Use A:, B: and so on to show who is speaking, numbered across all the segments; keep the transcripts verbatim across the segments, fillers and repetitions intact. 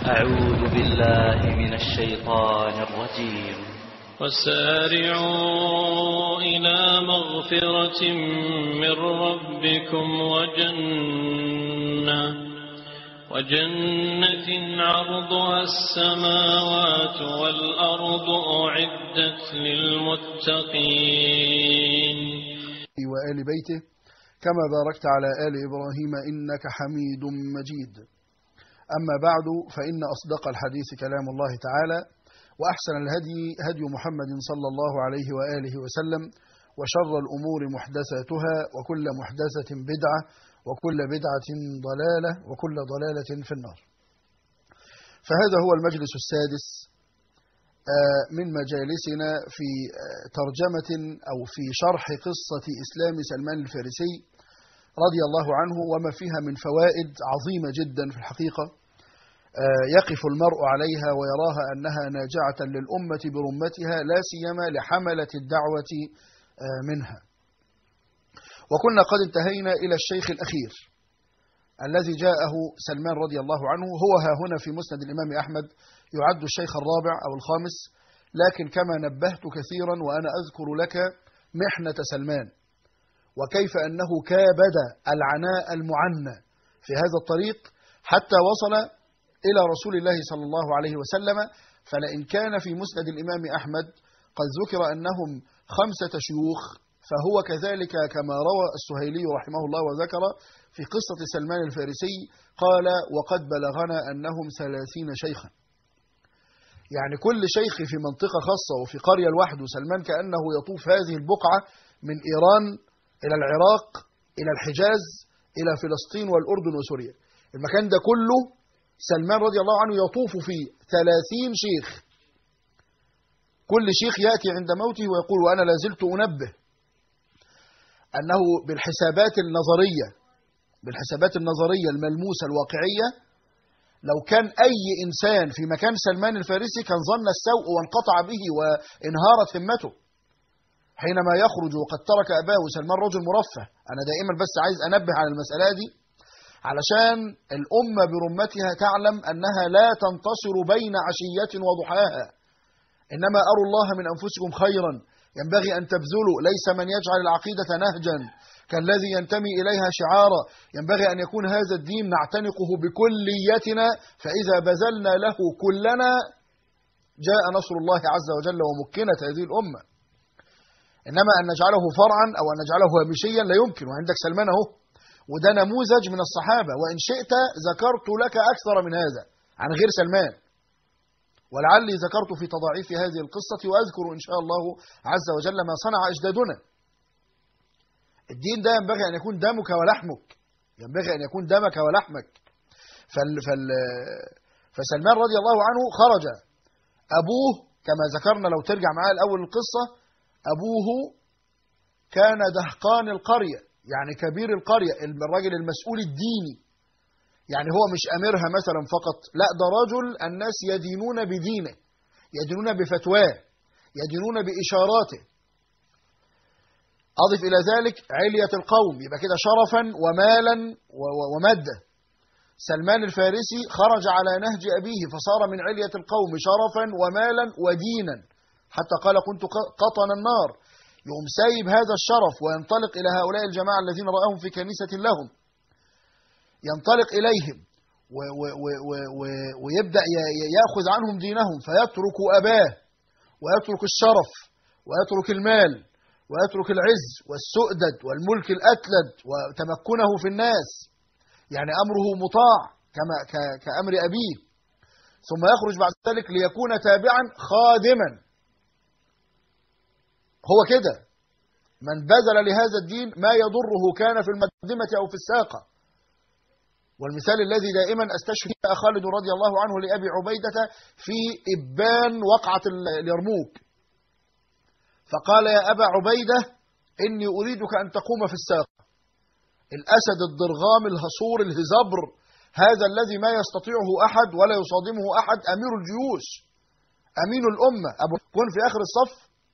A: أعوذ بالله من الشيطان الرجيم.
B: وسارعوا إلى مغفرة من ربكم وجنة وجنة عرضها السماوات والأرض أعدت للمتقين
C: وآل بيته كما باركت على آل إبراهيم إنك حميد مجيد. أما بعد، فإن أصدق الحديث كلام الله تعالى، وأحسن الهدي هدي محمد صلى الله عليه وآله وسلم، وشر الأمور محدثاتها، وكل محدثة بدعة، وكل بدعة ضلالة، وكل ضلالة في النار. فهذا هو المجلس السادس من مجالسنا في ترجمة أو في شرح قصة إسلام سلمان الفارسي رضي الله عنه، وما فيها من فوائد عظيمة جدا في الحقيقة يقف المرء عليها ويراها أنها ناجعة للأمة برمتها، لا سيما لحملة الدعوة منها. وكنا قد انتهينا إلى الشيخ الأخير الذي جاءه سلمان رضي الله عنه، هو ها هنا في مسند الإمام أحمد يعد الشيخ الرابع أو الخامس، لكن كما نبهت كثيرا وأنا أذكر لك محنة سلمان وكيف أنه كابد العناء المعنى في هذا الطريق حتى وصل إلى رسول الله صلى الله عليه وسلم. فلئن كان في مسند الإمام أحمد قد ذكر أنهم خمسة شيوخ، فهو كذلك كما روى السهيلي رحمه الله وذكر في قصة سلمان الفارسي قال: وقد بلغنا أنهم ثلاثين شيخا. يعني كل شيخ في منطقة خاصة وفي قرية لوحده. سلمان كأنه يطوف هذه البقعة من إيران إلى العراق إلى الحجاز إلى فلسطين والأردن وسوريا. المكان ده كله سلمان رضي الله عنه يطوف فيه ثلاثين شيخ. كل شيخ يأتي عند موته ويقول: وأنا لازلت أنبه أنه بالحسابات النظرية بالحسابات النظرية الملموسة الواقعية، لو كان أي إنسان في مكان سلمان الفارسي كان ظن السوء وانقطع به وانهارت همته حينما يخرج وقد ترك أباه. سلمان رجل مرفه. أنا دائما بس عايز أنبه على المسألة دي علشان الأمة برمتها تعلم أنها لا تنتصر بين عشية وضحاها، إنما أروا الله من أنفسكم خيرا ينبغي أن تبذلوا. ليس من يجعل العقيدة نهجا كالذي ينتمي إليها شعارا. ينبغي أن يكون هذا الدين نعتنقه بكليتنا، فإذا بذلنا له كلنا جاء نصر الله عز وجل ومكنت هذه الأمة. إنما أن نجعله فرعا أو أن نجعله هامشيا لا يمكن. وعندك سلمان أهو، وده نموذج من الصحابة، وإن شئت ذكرت لك أكثر من هذا عن غير سلمان، ولعلي ذكرت في تضاعيف هذه القصة، وأذكر إن شاء الله عز وجل ما صنع أجدادنا. الدين ده ينبغي أن يكون دمك ولحمك، ينبغي أن يكون دمك ولحمك. فال فال فسلمان رضي الله عنه خرج. أبوه كما ذكرنا، لو ترجع معايا الأول القصة، أبوه كان دهقان القرية، يعني كبير القرية، الراجل المسؤول الديني. يعني هو مش أميرها مثلا فقط، لا، ده رجل الناس يدينون بدينه، يدينون بفتواه، يدينون بإشاراته. أضف إلى ذلك علية القوم، يبقى كده شرفا ومالا ومادة. سلمان الفارسي خرج على نهج أبيه فصار من علية القوم شرفا ومالا ودينا، حتى قال: كنت قطن النار. يقوم سايب هذا الشرف وينطلق إلى هؤلاء الجماعة الذين رآهم في كنيسة لهم، ينطلق إليهم و و و و و ويبدأ يأخذ عنهم دينهم، فيترك أباه ويترك الشرف ويترك المال ويترك العز والسؤدد والملك الأتلد وتمكنه في الناس، يعني أمره مطاع كما كأمر أبيه، ثم يخرج بعد ذلك ليكون تابعا خادما. هو كده من بذل لهذا الدين ما يضره كان في المقدمة أو في الساقة. والمثال الذي دائما أستشهد فيه خالد رضي الله عنه لأبي عبيدة في إبان وقعة اليرموك، فقال: يا أبا عبيدة إني أريدك أن تقوم في الساقة. الأسد الضرغام الهصور الهزبر، هذا الذي ما يستطيعه أحد ولا يصادمه أحد، أمير الجيوش، أمين الأمة، أبو كن في آخر الصف.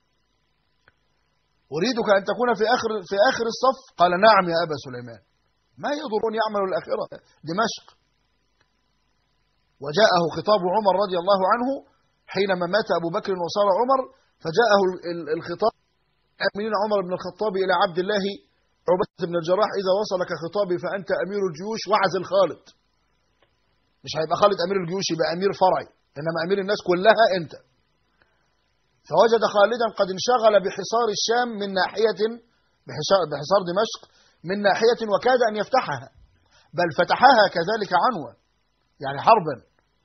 C: أريدك أن تكون في آخر في آخر الصف. قال: نعم يا أبا سليمان، ما يضرني يعمل الآخرة، دمشق. وجاءه خطاب عمر رضي الله عنه حينما مات أبو بكر وصار عمر، فجاءه الخطاب أمين عمر بن الخطاب إلى عبد الله عبيدة بن الجراح: إذا وصلك خطابي فأنت أمير الجيوش واعزل خالد. مش هيبقى خالد أمير الجيوش، يبقى أمير فرعي، إنما أمير الناس كلها أنت. فوجد خالدا قد انشغل بحصار الشام من ناحية، بحصار دمشق من ناحية، وكاد أن يفتحها، بل فتحها كذلك عنوة، يعني حربا.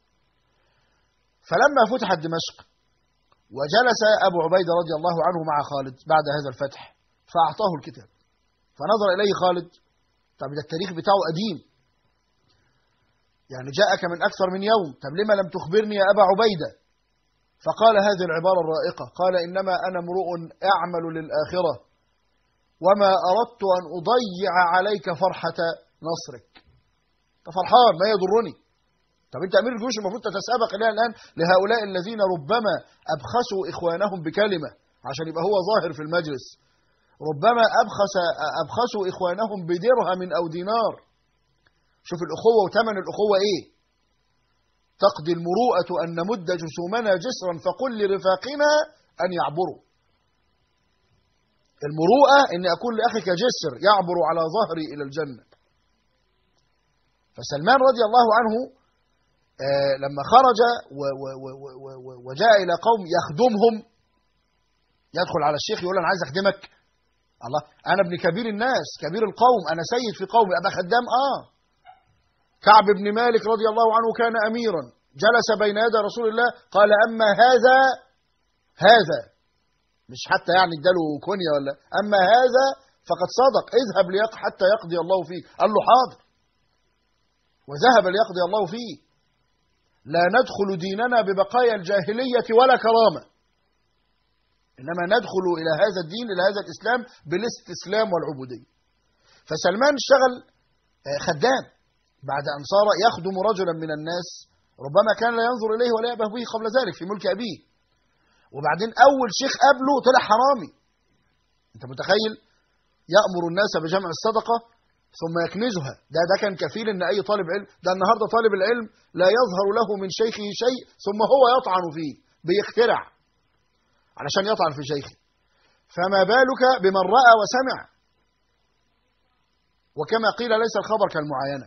C: فلما فتحت دمشق وجلس أبو عبيدة رضي الله عنه مع خالد بعد هذا الفتح، فأعطاه الكتاب، فنظر إليه خالد: طب ده التاريخ بتاعه قديم، يعني جاءك من أكثر من يوم، طب لما لم تخبرني يا أبا عبيدة؟ فقال هذه العبارة الرائقة، قال: إنما أنا امرؤ أعمل للآخرة، وما أردت أن أضيع عليك فرحة نصرك. أنت فرحان، ما يضرني. طب أنت أمير الجيوش، المفروض تتسابق إلى الآن لهؤلاء الذين ربما أبخسوا إخوانهم بكلمة عشان يبقى هو ظاهر في المجلس، ربما أبخس أبخسوا إخوانهم بدرهم أو دينار. شوف الأخوة وثمن الأخوة إيه. تقضي المروءة أن نمد جسومنا جسرا فقل لرفاقنا أن يعبروا. المروءة أن أكون لأخيك جسر يعبر على ظهري إلى الجنة. فسلمان رضي الله عنه آه لما خرج و و و و و وجاء إلى قوم يخدمهم، يدخل على الشيخ يقول: أنا عايز أخدمك. الله، أنا ابن كبير الناس، كبير القوم، أنا سيد في قومي، أبقى خدام؟ آه. كعب بن مالك رضي الله عنه كان أميرا، جلس بين يدي رسول الله قال: أما هذا هذا مش حتى يعني اداله كنية ولا، أما هذا فقد صدق، اذهب ليق حتى يقضي الله فيه. قال له: حاضر، وذهب ليقضي الله فيه. لا ندخل ديننا ببقايا الجاهلية ولا كرامة، إنما ندخل إلى هذا الدين، إلى هذا الإسلام بالاستسلام والعبودية. فسلمان اشتغل خدام بعد أن صار يخدم رجلا من الناس ربما كان لا ينظر إليه ولا يأبه به قبل ذلك في ملك أبيه، وبعدين أول شيخ قبله طلع حرامي. أنت متخيل؟ يأمر الناس بجمع الصدقة ثم يكنزها. ده ده كان كفيل إن أي طالب علم، ده النهاردة طالب العلم لا يظهر له من شيخه شيء ثم هو يطعن فيه، بيخترع علشان يطعن في شيخه. فما بالك بمن رأى وسمع؟ وكما قيل: ليس الخبر كالمعاينة.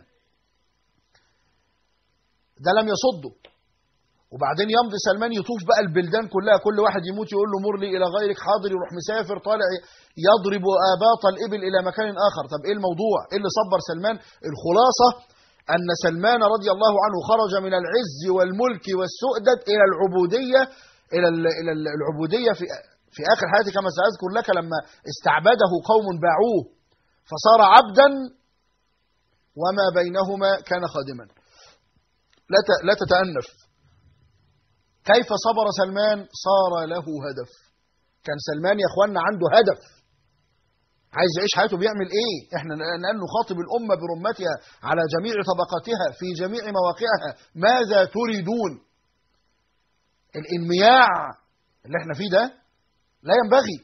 C: ده لم يصده. وبعدين يمضي سلمان يطوف بقى البلدان كلها، كل واحد يموت يقول له: مر لي إلى غيرك، حاضر، يروح مسافر طالع يضرب آباط الإبل إلى مكان آخر. طب إيه الموضوع؟ إيه اللي صبر سلمان؟ الخلاصة أن سلمان رضي الله عنه خرج من العز والملك والسؤدد إلى العبودية، إلى إلى العبودية في في آخر حياته كما سأذكر لك، لما استعبده قوم باعوه فصار عبدا، وما بينهما كان خادما. لا لا تتأنف. كيف صبر سلمان؟ صار له هدف. كان سلمان يا اخوانا عنده هدف، عايز يعيش حياته بيعمل ايه. احنا الان نخاطب الامه برمتها على جميع طبقاتها في جميع مواقعها: ماذا تريدون؟ الانمياع اللي احنا فيه ده لا ينبغي.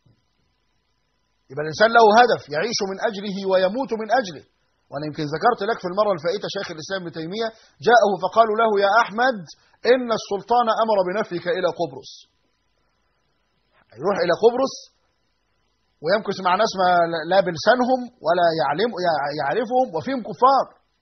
C: يبقى الانسان له هدف يعيش من اجله ويموت من اجله. وانا يمكن ذكرت لك في المره الفائته شيخ الاسلام ابن تيميه جاءه فقالوا له: يا احمد، ان السلطان امر بنفيك الى قبرص. يروح الى قبرص ويمكث مع ناس ما لا بلسانهم ولا يعلم يعرفهم وفيهم كفار.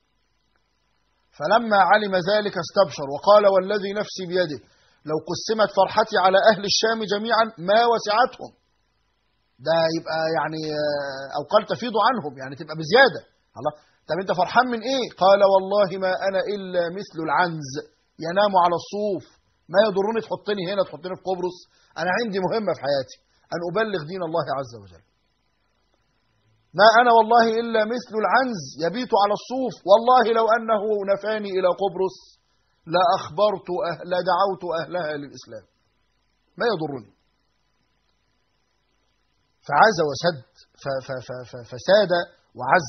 C: فلما علم ذلك استبشر وقال: والذي نفسي بيده لو قسمت فرحتي على اهل الشام جميعا ما وسعتهم. ده يبقى يعني او قال تفيض عنهم، يعني تبقى بزياده. الله، طب انت فرحان من ايه؟ قال: والله ما انا الا مثل العنز ينام على الصوف، ما يضرني تحطني هنا تحطني في قبرص، انا عندي مهمه في حياتي ان ابلغ دين الله عز وجل. ما انا والله الا مثل العنز يبيت على الصوف، والله لو انه نفاني الى قبرص لاخبرت أهل لدعوت اهلها للاسلام، ما يضرني. فعز وسد فساد وعز.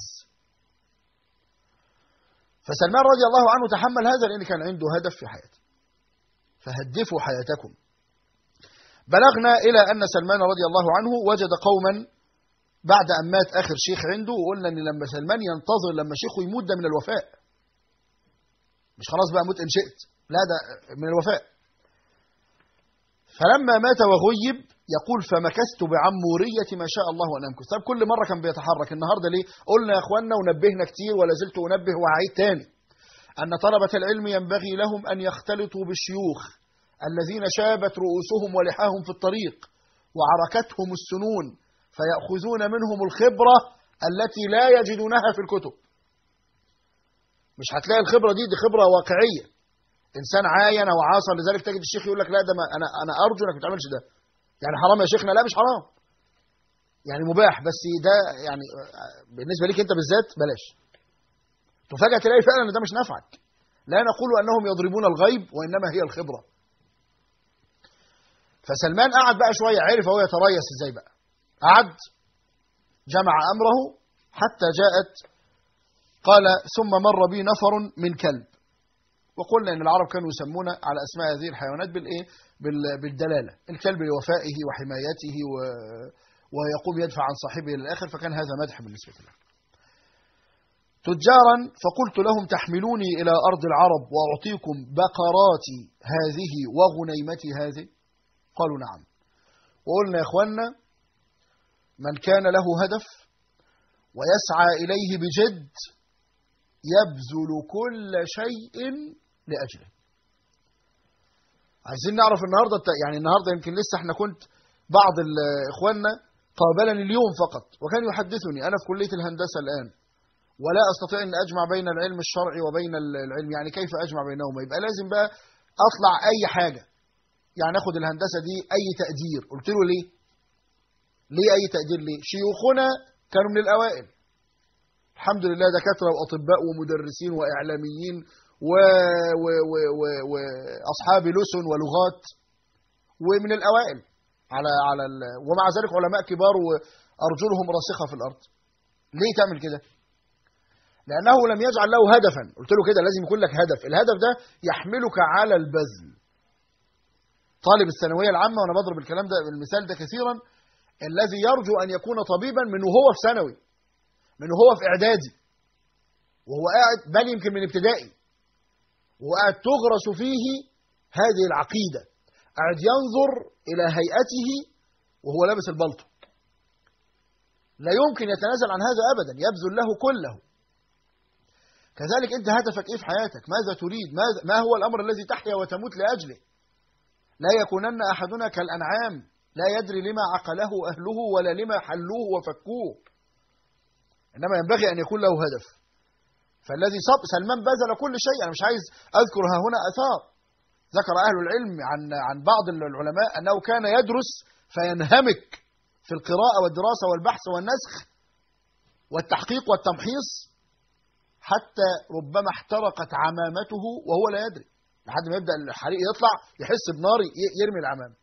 C: فسلمان رضي الله عنه تحمل هذا لأن كان عنده هدف في حياته. فهدفوا حياتكم. بلغنا إلى أن سلمان رضي الله عنه وجد قوما بعد أن مات آخر شيخ عنده، وقلنا أن لما سلمان ينتظر لما شيخه يموت ده من الوفاء. مش خلاص بقى مت إن شئت، لا ده من الوفاء. فلما مات وغيب يقول فمكثت بعمورية ما شاء الله أن أمكث. طب كل مرة كان بيتحرك، النهاردة ليه؟ قلنا يا أخوانا ونبهنا كتير ولا زلت أنبه وأعيد تاني أن طلبة العلم ينبغي لهم أن يختلطوا بالشيوخ الذين شابت رؤوسهم ولحاهم في الطريق وعركتهم السنون، فيأخذون منهم الخبرة التي لا يجدونها في الكتب. مش هتلاقي الخبرة دي دي خبرة واقعية، إنسان عاين وعاصر. لذلك تجد الشيخ يقول لك لا ده ما أنا أنا أرجو إنك ما تعملش ده، يعني حرام يا شيخنا، لا مش حرام، يعني مباح، بس ده يعني بالنسبة ليك أنت بالذات بلاش. تفاجأ تلاقي فعلا ان ده مش نافعك. لا نقول انهم يضربون الغيب، وانما هي الخبره. فسلمان قعد بقى شويه، عرف هو يتريث ازاي بقى. قعد جمع امره حتى جاءت، قال ثم مر بي نفر من كلب. وقلنا ان العرب كانوا يسمون على اسماء هذه الحيوانات بالايه؟ بالدلاله. الكلب لوفائه وحمايته و... ويقوم يدفع عن صاحبه الى الاخر، فكان هذا مدح بالنسبه له. تجارا فقلت لهم تحملوني إلى أرض العرب وأعطيكم بقراتي هذه وغنيمتي هذه؟ قالوا نعم. وقلنا يا إخوانا من كان له هدف ويسعى إليه بجد يبذل كل شيء لأجله. عايزين نعرف النهاردة، يعني النهاردة يمكن لسه احنا كنت بعض إخواننا قابلني اليوم فقط وكان يحدثني أنا في كلية الهندسة الآن ولا أستطيع أن أجمع بين العلم الشرعي وبين العلم، يعني كيف أجمع بينهما؟ يبقى لازم بقى أطلع أي حاجة، يعني أخذ الهندسة دي أي تقدير. قلت له ليه؟ ليه أي تقدير ليه؟ شيوخنا كانوا من الأوائل الحمد لله، دكاترة وأطباء ومدرسين وإعلاميين وأصحاب لسن ولغات، ومن الأوائل على على ال... ومع ذلك علماء كبار وأرجلهم راسخة في الأرض. ليه تعمل كده؟ لأنه لم يجعل له هدفا. قلت له كده لازم يكون لك هدف، الهدف ده يحملك على البذل. طالب الثانوية العامة، وأنا بضرب الكلام ده المثال ده كثيرا، الذي يرجو أن يكون طبيبا من وهو في ثانوي، من وهو في إعدادي، وهو قاعد بل يمكن من ابتدائي، وهو قاعد تغرس فيه هذه العقيدة، قاعد ينظر إلى هيئته وهو لابس البلطو، لا يمكن يتنازل عن هذا أبدا، يبذل له كله. كذلك أنت هدفك إيه في حياتك؟ ماذا تريد؟ ماذا ما هو الأمر الذي تحيا وتموت لأجله؟ لا يكونن أحدنا كالأنعام لا يدري لما عقله أهله ولا لما حلوه وفكوه، إنما ينبغي أن يكون له هدف. فالذي صب سلمان بذل كل شيء. أنا مش عايز أذكر ها هنا أثار ذكر أهل العلم عن عن بعض العلماء أنه كان يدرس فينهمك في القراءة والدراسة والبحث والنسخ والتحقيق والتمحيص حتى ربما احترقت عمامته وهو لا يدري، لحد ما يبدأ الحريق يطلع يحس بنار يرمي العمامة.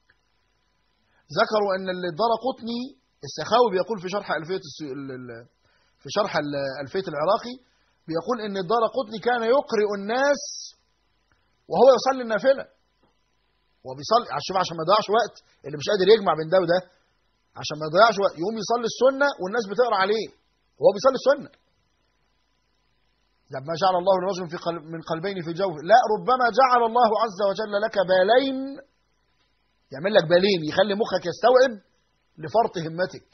C: ذكروا أن الدارقطني السخاوي بيقول في شرح ألفية في شرح ألفية العراقي، بيقول أن الدارقطني كان يقرئ الناس وهو يصلي النافلة، وبيصلي عشان عشان ما يضيعش وقت، اللي مش قادر يجمع بين ده وده عشان ما يضيعش وقت يقوم يصلي السنة والناس بتقرأ عليه وهو بيصلي السنة. لما جعل الله لرجل في قلب من قلبين في جوفه، لا ربما جعل الله عز وجل لك بالين، يعمل لك بالين يخلي مخك يستوعب لفرط همتك.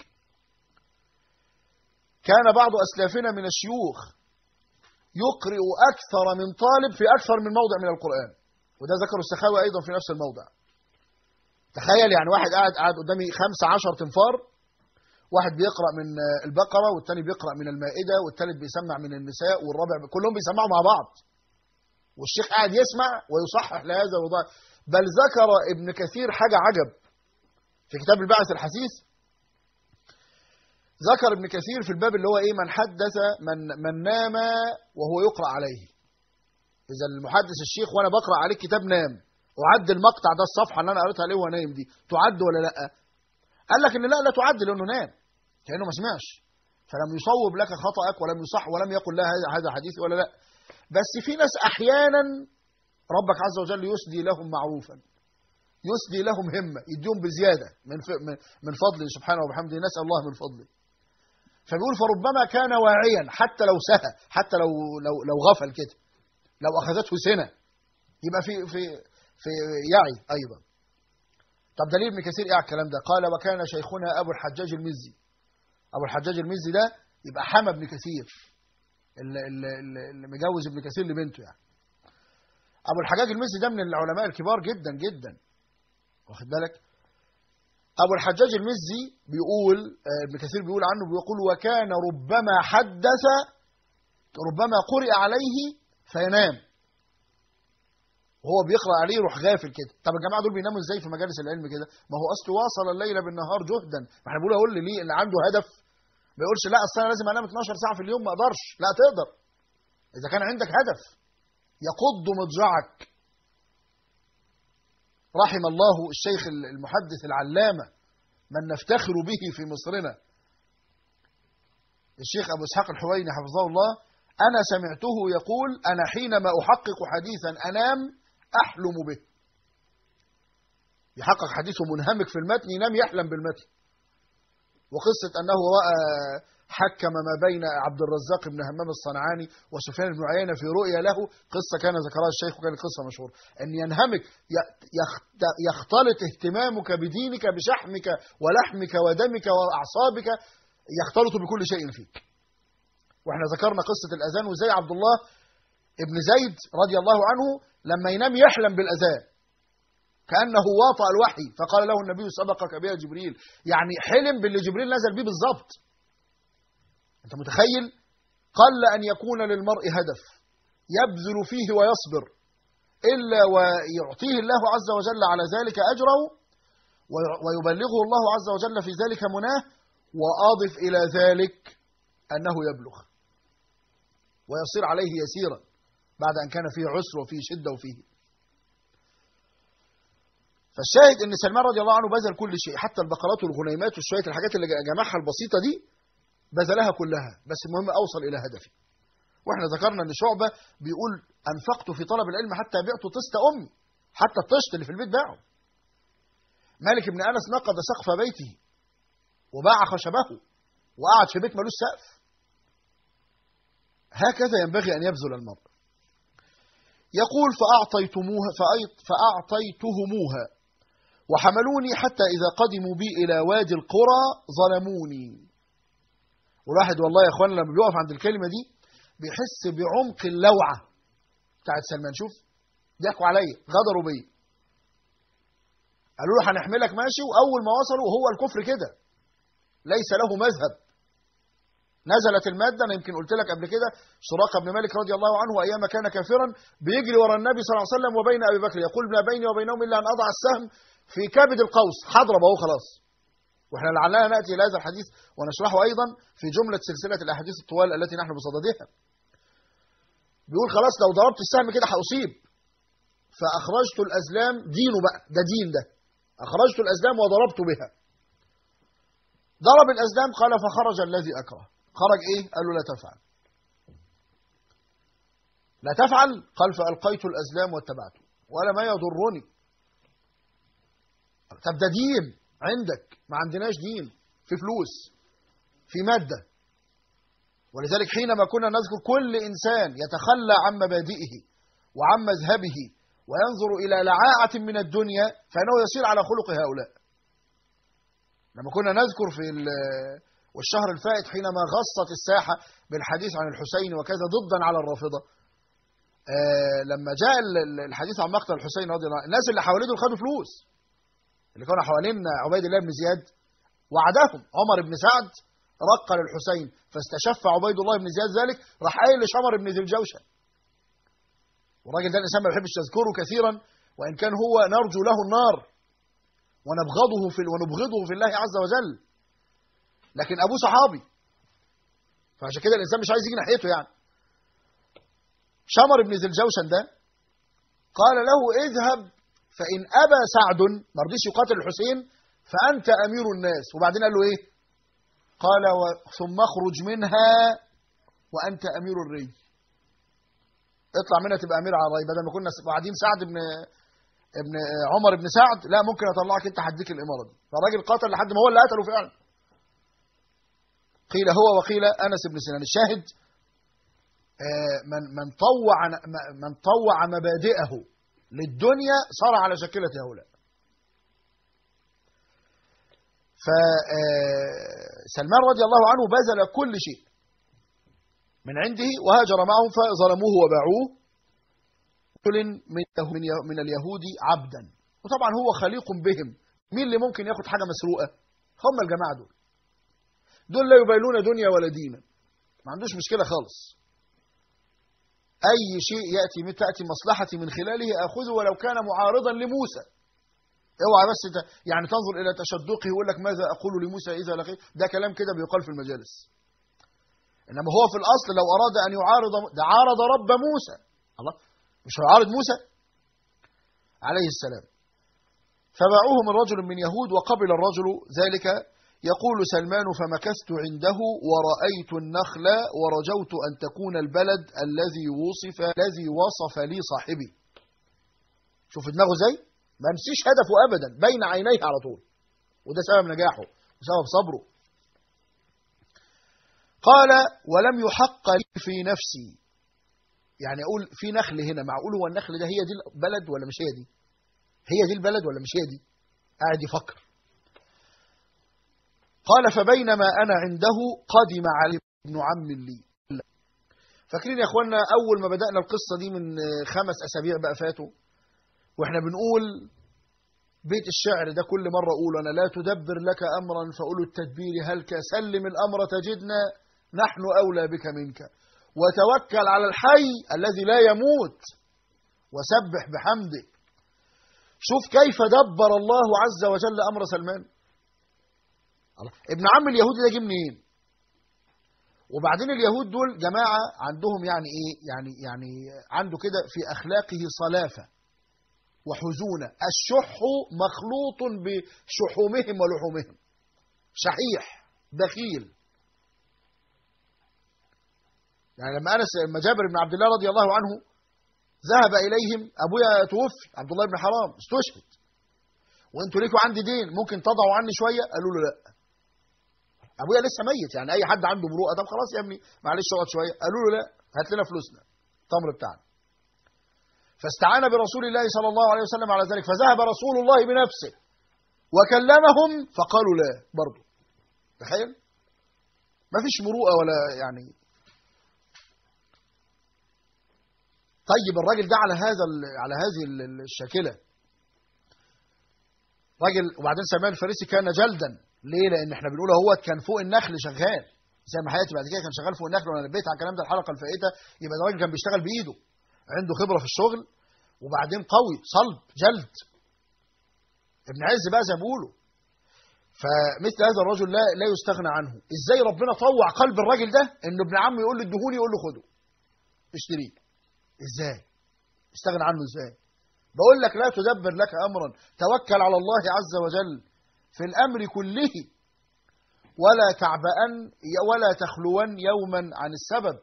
C: كان بعض أسلافنا من الشيوخ يقرئ أكثر من طالب في أكثر من موضع من القرآن، وده ذكر السخاوي أيضا في نفس الموضع. تخيل يعني واحد قاعد قاعد قدامي خمسة عشر تنفار، واحد بيقرأ من البقرة والتاني بيقرأ من المائدة والتالت بيسمع من النساء والرابع كلهم بيسمعوا مع بعض، والشيخ قاعد يسمع ويصحح لهذا وضع. بل ذكر ابن كثير حاجة عجب في كتاب البعث الحثيث، ذكر ابن كثير في الباب اللي هو ايه من حدث من من نام وهو يقرأ عليه. إذا المحدث الشيخ وأنا بقرأ عليك كتاب نام، أعد المقطع ده الصفحة اللي أنا قريتها عليه وهو نايم دي تعد ولا لأ؟ قال لك إن لا لا تعد لأنه نام كأنه ما سمعش، فلم يصوب لك خطأك ولم يصح ولم يقل لا هذا حديث ولا لا. بس في ناس أحيانا ربك عز وجل يسدي لهم معروفا، يسدي لهم همة، يديهم بزيادة من من فضله سبحانه وبحمده، نسأل الله من فضله. فبيقول فربما كان واعيا حتى لو سهى، حتى لو لو لو غفل كده، لو أخذته سنة يبقى في في في يعي أيضا. طب دليل ابن كثير إيه على الكلام ده؟ قال وكان شيخنا أبو الحجاج المزي. أبو الحجاج المزي ده يبقى حمى ابن كثير اللي, اللي, اللي مجوز ابن كثير لبنته يعني. أبو الحجاج المزي ده من العلماء الكبار جدا جدا، واخد بالك؟ أبو الحجاج المزي بيقول، ابن كثير بيقول عنه، بيقول وكان ربما حدث ربما قرئ عليه فينام وهو بيقرأ عليه يروح غافل كده. طب الجماعة دول بيناموا ازاي في مجالس العلم كده؟ ما هو أصله واصل الليل بالنهار جهدا. ما احنا بنقول اقول لي ليه اللي عنده هدف ما يقولش لا اصل انا لازم انام اتناشر ساعة في اليوم، ما اقدرش. لا تقدر إذا كان عندك هدف يقض مضجعك. رحم الله الشيخ المحدث العلامة من نفتخر به في مصرنا الشيخ أبو إسحاق الحويني حفظه الله. أنا سمعته يقول أنا حينما أحقق حديثا أنام أحلم به. يحقق حديثه منهمك في المتن، ينام يحلم بالمتن. وقصة أنه رأى حكم ما بين عبد الرزاق بن همام الصنعاني وسفيان بن عيينة في رؤيا له، قصة كان ذكرها الشيخ وكانت قصة مشهورة، أن ينهمك يختلط اهتمامك بدينك بشحمك ولحمك ودمك وأعصابك، يختلط بكل شيء فيك. واحنا ذكرنا قصة الأذان وزي عبد الله ابن زيد رضي الله عنه لما ينام يحلم بالأذان كأنه واطأ الوحي، فقال له النبي سبقك بها جبريل، يعني حلم باللي جبريل نزل به بالضبط. أنت متخيل؟ قل أن يكون للمرء هدف يبذل فيه ويصبر إلا ويعطيه الله عز وجل على ذلك أجره ويبلغه الله عز وجل في ذلك مناه، وأضف إلى ذلك أنه يبلغ ويصير عليه يسيرا بعد أن كان فيه عسر وفيه شدة وفيه. فالشاهد أن سلمان رضي الله عنه بذل كل شيء، حتى البقرات والغنيمات وشوية الحاجات اللي جمعها البسيطة دي بذلها كلها، بس المهم أوصل إلى هدفي. وإحنا ذكرنا أن شعبة بيقول أنفقت في طلب العلم حتى بعت طست أمي، حتى الطشت اللي في البيت باعه. مالك بن أنس نقض سقف بيته وباع خشبه وقعد في بيت ملوش سقف. هكذا ينبغي أن يبذل المرء. يقول فأعطيتموها فأعطيتهموها وحملوني حتى إذا قدموا بي إلى وادي القرى ظلموني. والواحد والله يا أخوانا لما بيقف عند الكلمة دي بيحس بعمق اللوعة بتاعت سلمان. شوف ضحكوا عليا، غدروا بي، قالوا له هنحملك ماشي، وأول ما وصلوا وهو الكفر كده ليس له مذهب. نزلت المادة، أنا يمكن قلت لك قبل كده، سراقة بن مالك رضي الله عنه أيام كان كافرا بيجري ورا النبي صلى الله عليه وسلم وبين أبي بكر يقول ما بيني وبينهم إلا أن أضع السهم في كبد القوس، حضرب أهو خلاص. وإحنا لعلنا نأتي إلى هذا الحديث ونشرحه أيضا في جملة سلسلة الأحاديث الطوال التي نحن بصددها. بيقول خلاص لو ضربت السهم كده هأصيب، فأخرجت الأزلام، دينه بقى ده دين ده، أخرجت الأزلام وضربت بها. ضرب الأزلام قال فخرج الذي أكره. خرج إيه؟ قال له لا تفعل لا تفعل قال فألقيت الأزلام واتبعته ولا ما يضرني. طب ده دين عندك، ما عندناش دين، في فلوس، في مادة. ولذلك حينما كنا نذكر كل إنسان يتخلى عن مبادئه وعن مذهبه وينظر إلى لعاعة من الدنيا فإنه يسير على خلق هؤلاء. لما كنا نذكر في والشهر الفائت حينما غصت الساحة بالحديث عن الحسين وكذا ضدا على الرافضة، آه لما جاء الحديث عن مقتل الحسين رضي الله عنه، الناس اللي حواليه دول خدوا فلوس، اللي كانوا حوالين عبيد الله بن زياد وعدهم عمر بن سعد رق للحسين فاستشف عبيد الله بن زياد ذلك، راح قايل لشمر بن ذي الجوشن. والراجل ده الانسان ما بيحبش تذكره كثيرا وان كان هو نرجو له النار ونبغضه في ونبغضه في الله عز وجل، لكن ابوه صحابي فعشان كده الانسان مش عايز يجي ناحيته يعني. شمر بن ذي الجوشن ده قال له اذهب فان ابى سعد، ما رضيش يقاتل الحسين، فانت امير الناس. وبعدين قال له ايه؟ قال ثم اخرج منها وانت امير الري. اطلع منها تبقى امير على الري، بدل ما كنا قاعدين سعد بن ابن عمر بن سعد، لا ممكن اطلعك انت هديك الاماره دي. فالراجل قاتل لحد ما هو اللي قتله فعلا. قيل هو وقيل انس بن سنان. الشاهد من من طوع من طوع مبادئه للدنيا صار على شكلة هؤلاء. فسلمان رضي الله عنه بذل كل شيء من عنده وهاجر معهم فظلموه وباعوه من من اليهود عبدا. وطبعا هو خليق بهم، مين اللي ممكن ياخد حاجة مسروقة؟ هم الجماعة دول دول لا يبالون دنيا ولا دينا، ما عندوش مشكلة خالص. أي شيء يأتي تأتي مصلحتي من خلاله أخذه ولو كان معارضا لموسى. اوعى بس يعني تنظر إلى تشدقه ويقول لك ماذا أقول لموسى إذا لقيت، ده كلام كده بيقال في المجالس. إنما هو في الأصل لو أراد أن يعارض، ده عارض رب موسى، الله مش هيعارض موسى عليه السلام. فباعوه من رجل من يهود وقبل الرجل ذلك. يقول سلمان فمكثت عنده ورأيت النخل ورجوت أن تكون البلد الذي وصف الذي وصف لي صاحبي. شوف دماغه زي ما مسيش هدفه أبدا، بين عينيه على طول، وده سبب نجاحه وسبب صبره. قال ولم يحق لي في نفسي، يعني أقول في نخل هنا، معقول هو النخل ده هي دي البلد ولا مش هي دي؟ هي دي البلد ولا مش هي دي؟ قاعد يفكر. قال فبينما أنا عنده قدم علي ابن عم لي. فاكرين يا أخوانا أول ما بدأنا القصة دي من خمس أسابيع بقى فاتوا وإحنا بنقول بيت الشعر ده كل مرة أقول أنا لا تدبر لك أمرا فأولو التدبير هلك، سلم الأمر تجدنا نحن أولى بك منك، وتوكل على الحي الذي لا يموت وسبح بحمده. شوف كيف دبر الله عز وجل أمر سلمان. ابن عم اليهود ده جه منين؟ وبعدين اليهود دول جماعة عندهم يعني ايه؟ يعني يعني عنده كده في أخلاقه صلافة وحزونة. الشح مخلوط بشحومهم ولحومهم، شحيح بخيل. يعني لما أنس لما جابر بن عبد الله رضي الله عنه ذهب إليهم، أبويا توفي عبد الله بن حرام استشهد وانتوا ليكوا عندي دين ممكن تضعوا عني شوية؟ قالوا له لا، ابويا لسه ميت، يعني اي حد عنده مروءه طب خلاص يا ابني معلش اقعد شويه. قالوا له لا، هات لنا فلوسنا التمر بتاعنا. فاستعان برسول الله صلى الله عليه وسلم على ذلك، فذهب رسول الله بنفسه وكلمهم فقالوا لا برضه. تخيل، ما فيش مروءه ولا يعني. طيب الراجل ده على هذا على هذه الشاكله راجل. وبعدين سلمان الفارسي كان جلدا، ليه؟ لان احنا بنقول هو كان فوق النخل شغال زي ما حياتي بعد كده كان شغال فوق النخل. وانا نبهت على الكلام ده الحلقه الفائته. يبقى ده راجل كان بيشتغل بايده، عنده خبره في الشغل، وبعدين قوي صلب جلد ابن عز بقى زي ما بيقولوا. فمثل هذا الرجل لا لا يستغنى عنه. ازاي ربنا طوع قلب الراجل ده انه ابن عمه يقول له ادهوني، يقول له خده اشتريه؟ ازاي استغنى عنه؟ ازاي؟ بقول لك لا تدبر لك امرا، توكل على الله عز وجل في الامر كله، ولا تعبأن ولا تخلون يوما عن السبب.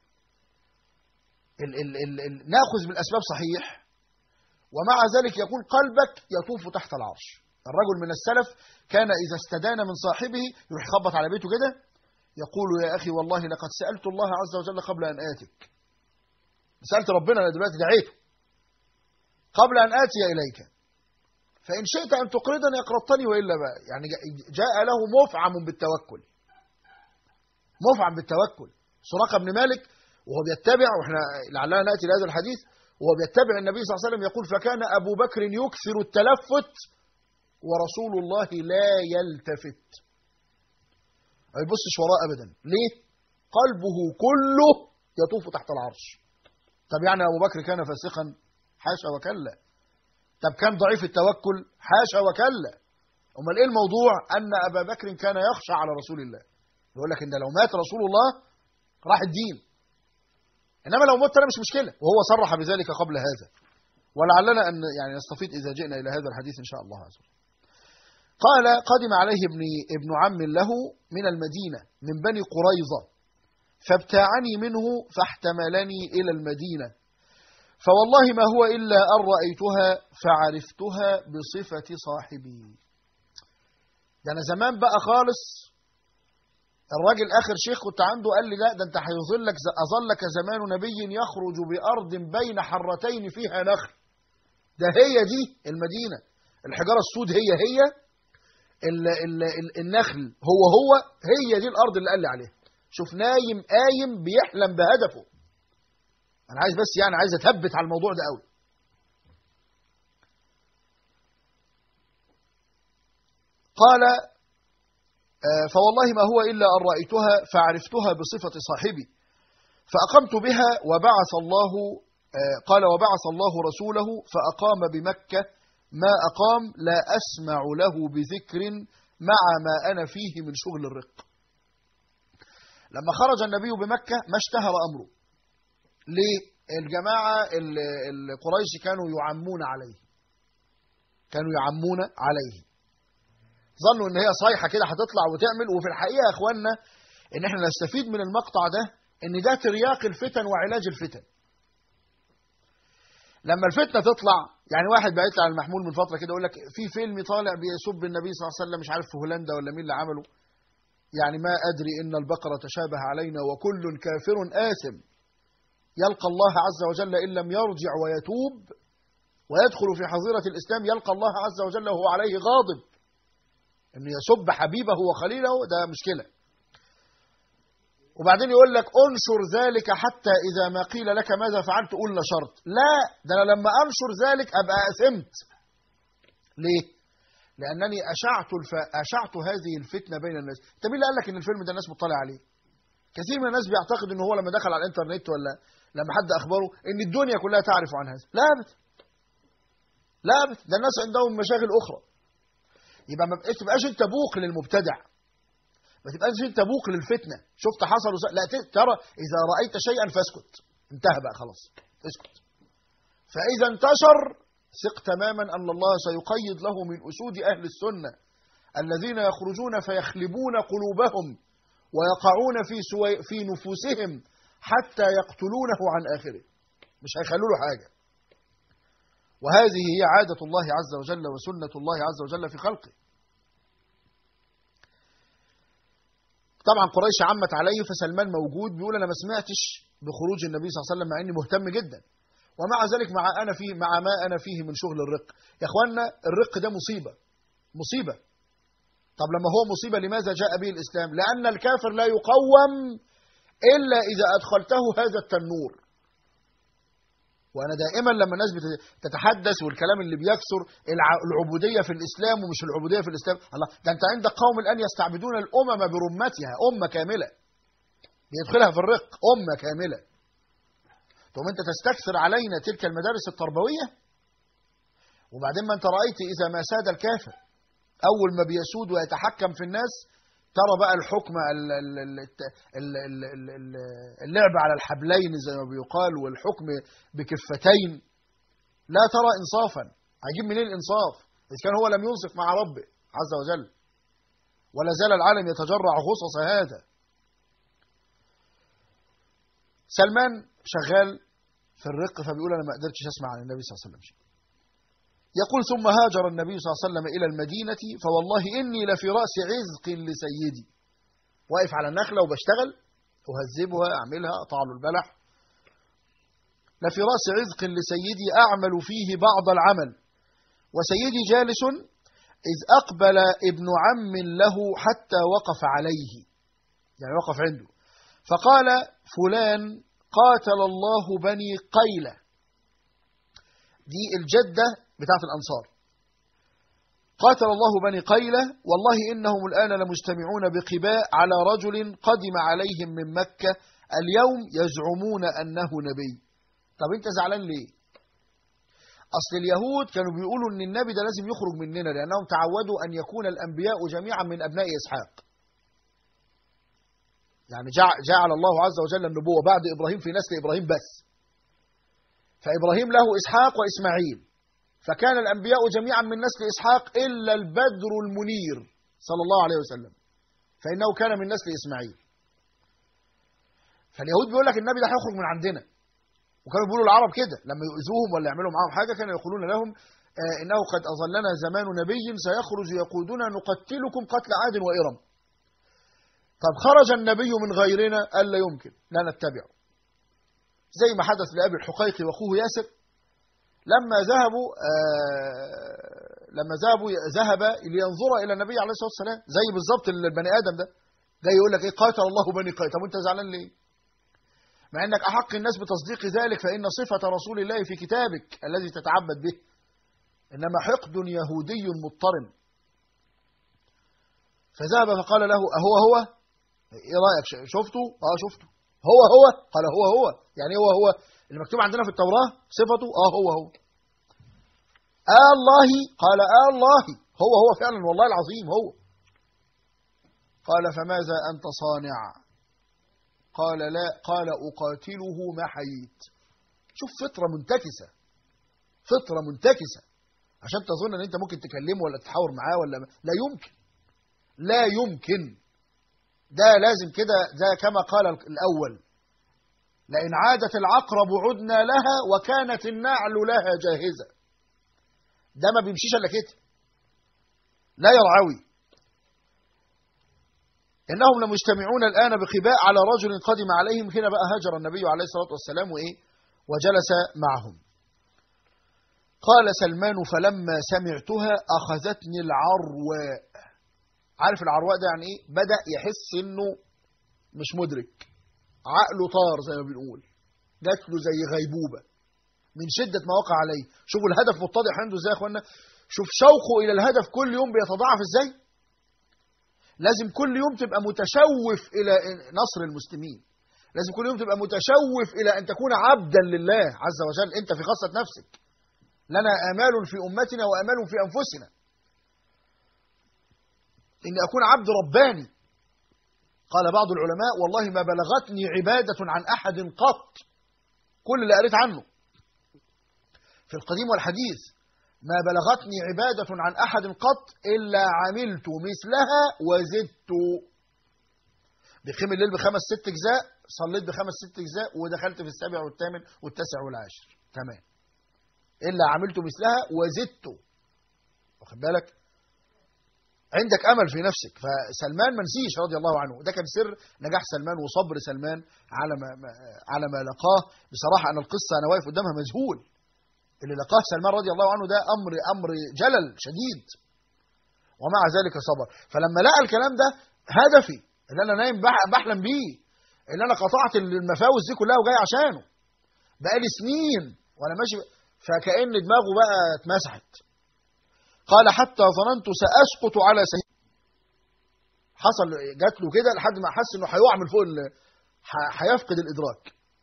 C: ال ال ال ال ناخذ بالاسباب صحيح، ومع ذلك يكون قلبك يطوف تحت العرش. الرجل من السلف كان اذا استدان من صاحبه يروح يخبط على بيته كده يقول يا اخي والله لقد سألت الله عز وجل قبل ان اتك. سألت ربنا، انا دلوقتي دعيته قبل ان اتي اليك، فإن شئت أن تقرضني أقرضتني وإلا بقى. يعني جاء له مفعم بالتوكل، مفعم بالتوكل. سراقة بن مالك وهو بيتبع، وإحنا لعلنا نأتي لهذا الحديث، وهو بيتبع النبي صلى الله عليه وسلم يقول فكان أبو بكر يكثر التلفت ورسول الله لا يلتفت، ما يبصش وراء أبدا. ليه؟ قلبه كله يطوف تحت العرش. طب يعني أبو بكر كان فاسقا؟ حاشا وكلا. طب كان ضعيف التوكل؟ حاشا وكلا. امال ايه الموضوع؟ ان ابا بكر كان يخشى على رسول الله. يقول لك ان لو مات رسول الله راح الدين، انما لو مت انا مش مشكله، وهو صرح بذلك قبل هذا. ولعلنا ان يعني نستفيد اذا جئنا الى هذا الحديث ان شاء الله عز وجل. قال قدم عليه ابن ابن عم له من المدينه من بني قريظه فابتاعني منه فاحتملني الى المدينه، فوالله ما هو إلا أن رأيتها فعرفتها بصفة صاحبي. ده أنا زمان بقى خالص الراجل آخر شيخ كنت عنده قال لي لا ده أنت هيظلك أظلك زمان نبي يخرج بأرض بين حرتين فيها نخل. ده هي دي المدينة، الحجارة السود هي هي، ال ال ال النخل هو هو، هي دي الأرض اللي قال لي عليها. شوف نايم قايم بيحلم بهدفه. أنا عايز بس يعني عايز أثبت على الموضوع ده قوي. قال فوالله ما هو إلا أن رأيتها فعرفتها بصفة صاحبي فأقمت بها وبعث الله قال وبعث الله رسوله فأقام بمكة ما أقام لا أسمع له بذكر مع ما أنا فيه من شغل الرق. لما خرج النبي بمكة ما اشتهر أمره. ليه؟ الجماعة القريش كانوا يعمون عليه، كانوا يعمون عليه، ظنوا ان هي صيحة كده هتطلع وتعمل. وفي الحقيقة يا اخواننا ان احنا نستفيد من المقطع ده ان ده ترياق الفتن وعلاج الفتن. لما الفتنة تطلع، يعني واحد بيطلع على المحمول من فترة كده يقول لك في فيلم طالع بيسب النبي صلى الله عليه وسلم مش عارف في هولندا ولا مين اللي عمله، يعني ما أدري إن البقرة تشابه علينا وكل كافر آثم يلقى الله عز وجل إن لم يرجع ويتوب ويدخل في حظيرة الإسلام، يلقى الله عز وجل وهو عليه غاضب. إنه يسب حبيبه وخليله ده مشكلة. وبعدين يقول لك انشر ذلك حتى إذا ما قيل لك ماذا فعلت قل شرط. لا، ده أنا لما أنشر ذلك أبقى أثمت. ليه؟ لأنني أشعت الف... أشعت هذه الفتنة بين الناس. أنت مين اللي قال لك إن الفيلم ده الناس مطلع عليه؟ كثير من الناس بيعتقد إن هو لما دخل على الإنترنت ولا لما حد أخبره إن الدنيا كلها تعرف عن هذا. لا أبدا، لا أبدا، ده الناس عندهم مشاغل أخرى. يبقى ما تبقاش أنت بوق للمبتدع، ما تبقاش أنت بوق للفتنة. شفت حصل وس... لا ترى إذا رأيت شيئا فاسكت، انتهى بقى خلاص، اسكت. فإذا انتشر ثق تماما أن الله سيقيد له من أسود أهل السنة الذين يخرجون فيخلبون قلوبهم ويقعون في سوي... في نفوسهم حتى يقتلونه عن آخره، مش هيخلوا له حاجة. وهذه هي عادة الله عز وجل وسنة الله عز وجل في خلقه. طبعا قريش عمت عليه، فسلمان موجود بيقول أنا ما سمعتش بخروج النبي صلى الله عليه وسلم مع إني مهتم جدا، ومع ذلك مع أنا فيه مع ما أنا فيه من شغل الرق. يا إخواننا الرق ده مصيبة، مصيبة. طب لما هو مصيبة لماذا جاء به الإسلام؟ لأن الكافر لا يقوم إلا إذا أدخلته هذا التنور. وأنا دائما لما الناس بتتحدث والكلام اللي بيكثر العبودية في الإسلام ومش العبودية في الإسلام، الله ده أنت عندك قوم الآن يستعبدون الأمم برمتها، أمة كاملة بيدخلها في الرق، أمة كاملة. ثم أنت تستكثر علينا تلك المدارس التربوية. وبعدين ما أنت رأيت إذا ما ساد الكافر أول ما بيسود ويتحكم في الناس، ترى بقى الحكم اللعب على الحبلين زي ما بيقال والحكم بكفتين، لا ترى إنصافا. هيجيب منين الإنصاف إذا كان هو لم ينصف مع ربه عز وجل؟ ولا زال العالم يتجرع غصص هذا. سلمان شغال في الرق فبيقول أنا ما قدرتش أسمع عن النبي صلى الله عليه وسلم شيء. يقول ثم هاجر النبي صلى الله عليه وسلم إلى المدينة فوالله إني لفي رأس عزق لسيدي. واقف على النخلة وبشتغل أهذبها أعملها أطع له البلح. لفي رأس عزق لسيدي أعمل فيه بعض العمل وسيدي جالس إذ أقبل ابن عم له حتى وقف عليه، يعني وقف عنده فقال فلان قاتل الله بني قيلة. دي الجدة بتاعت الأنصار. قاتل الله بني قيلة والله إنهم الآن لمجتمعون بقباء على رجل قدم عليهم من مكة اليوم يزعمون أنه نبي. طب أنت زعلان ليه؟ أصل اليهود كانوا بيقولوا أن النبي ده لازم يخرج مننا لأنهم تعودوا أن يكون الأنبياء جميعا من أبناء إسحاق. يعني جعل الله عز وجل النبوة بعد إبراهيم في نسل إبراهيم بس، فإبراهيم له إسحاق وإسماعيل، فكان الأنبياء جميعا من نسل إسحاق إلا البدر المنير صلى الله عليه وسلم فإنه كان من نسل إسماعيل. فاليهود بيقول لك النبي ده هيخرج من عندنا، وكانوا بيقولوا العرب كده لما يؤذوهم ولا يعملوا معاهم حاجة كانوا يقولون لهم آه إنه قد أظلنا زمان نبي سيخرج يقودنا نقتلكم قتل عاد وإرم. طب خرج النبي من غيرنا قال لا يمكن، لا نتبعه. زي ما حدث لأبي الحقيقي وأخوه ياسر لما ذهبوا آه لما ذهبوا ذهب لينظر إلى النبي عليه الصلاة والسلام، زي بالظبط البني آدم ده جاي يقول لك إيه قاتل الله بني قيس، طب وأنت زعلان ليه؟ مع أنك أحق الناس بتصديق ذلك، فإن صفة رسول الله في كتابك الذي تتعبد به، إنما حقد يهودي مضطرم. فذهب فقال له أهو هو؟ إيه رأيك شفته؟ آه شفته. هو هو؟ قال هو هو. يعني هو هو اللي مكتوب عندنا في التوراة صفته؟ آه هو هو. آه الله؟ قال آه الله. هو هو فعلا والله العظيم هو. قال فماذا أنت صانع؟ قال لا، قال أقاتله ما حييت. شوف فطرة منتكسة، فطرة منتكسة عشان تظن ان انت ممكن تكلمه ولا تتحاور معاه ولا ما. لا يمكن، لا يمكن. ده لازم كده، ده كما قال الأول لئن عادت العقرب عدنا لها وكانت النعل لها جاهزة. ده ما بيمشيش الا كده، لا يرعوي. إنهم لمجتمعون الآن بخباء على رجل قدم عليهم. هنا بقى هاجر النبي عليه الصلاة والسلام وإيه وجلس معهم. قال سلمان فلما سمعتها أخذتني العرواء. عارف العرواء ده يعني إيه؟ بدأ يحس إنه مش مدرك، عقله طار زي ما بنقول، جات له زي غيبوبة من شدة ما وقع عليه. شوفوا الهدف متضح عنده ازاي يا اخوانا. شوف شوقه إلى الهدف كل يوم بيتضاعف ازاي. لازم كل يوم تبقى متشوف إلى نصر المسلمين، لازم كل يوم تبقى متشوف إلى أن تكون عبدا لله عز وجل. أنت في خاصة نفسك، لنا آمال في أمتنا وآمال في أنفسنا، إني أكون عبد رباني. قال بعض العلماء والله ما بلغتني عبادة عن أحد قط، كل اللي قريت عنه في القديم والحديث، ما بلغتني عبادة عن أحد قط إلا عملت مثلها وزدت. بقيم الليل بخمس ست أجزاء، صليت بخمس ست أجزاء، ودخلت في السابع والثامن والتاسع والعاشر، تمام. إلا عملت مثلها وزدت. واخد بالك؟ عندك أمل في نفسك. فسلمان ما نسيش رضي الله عنه، ده كان سر نجاح سلمان وصبر سلمان على ما على ما لقاه. بصراحة أنا القصة أنا واقف قدامها مذهول. اللي لقاه سلمان رضي الله عنه ده أمر أمر جلل شديد، ومع ذلك صبر. فلما لقى الكلام ده هدفي اللي أنا نايم بحلم بيه، اللي أنا قطعت المفاوز دي كلها وجاي عشانه بقالي سنين وأنا ماشي، فكأن دماغه بقى اتمسحت. قال حتى ظننت سأسقط على سيدي. حصل جات له كده لحد ما حس انه هيقع من فوق، هيفقد الإدراك.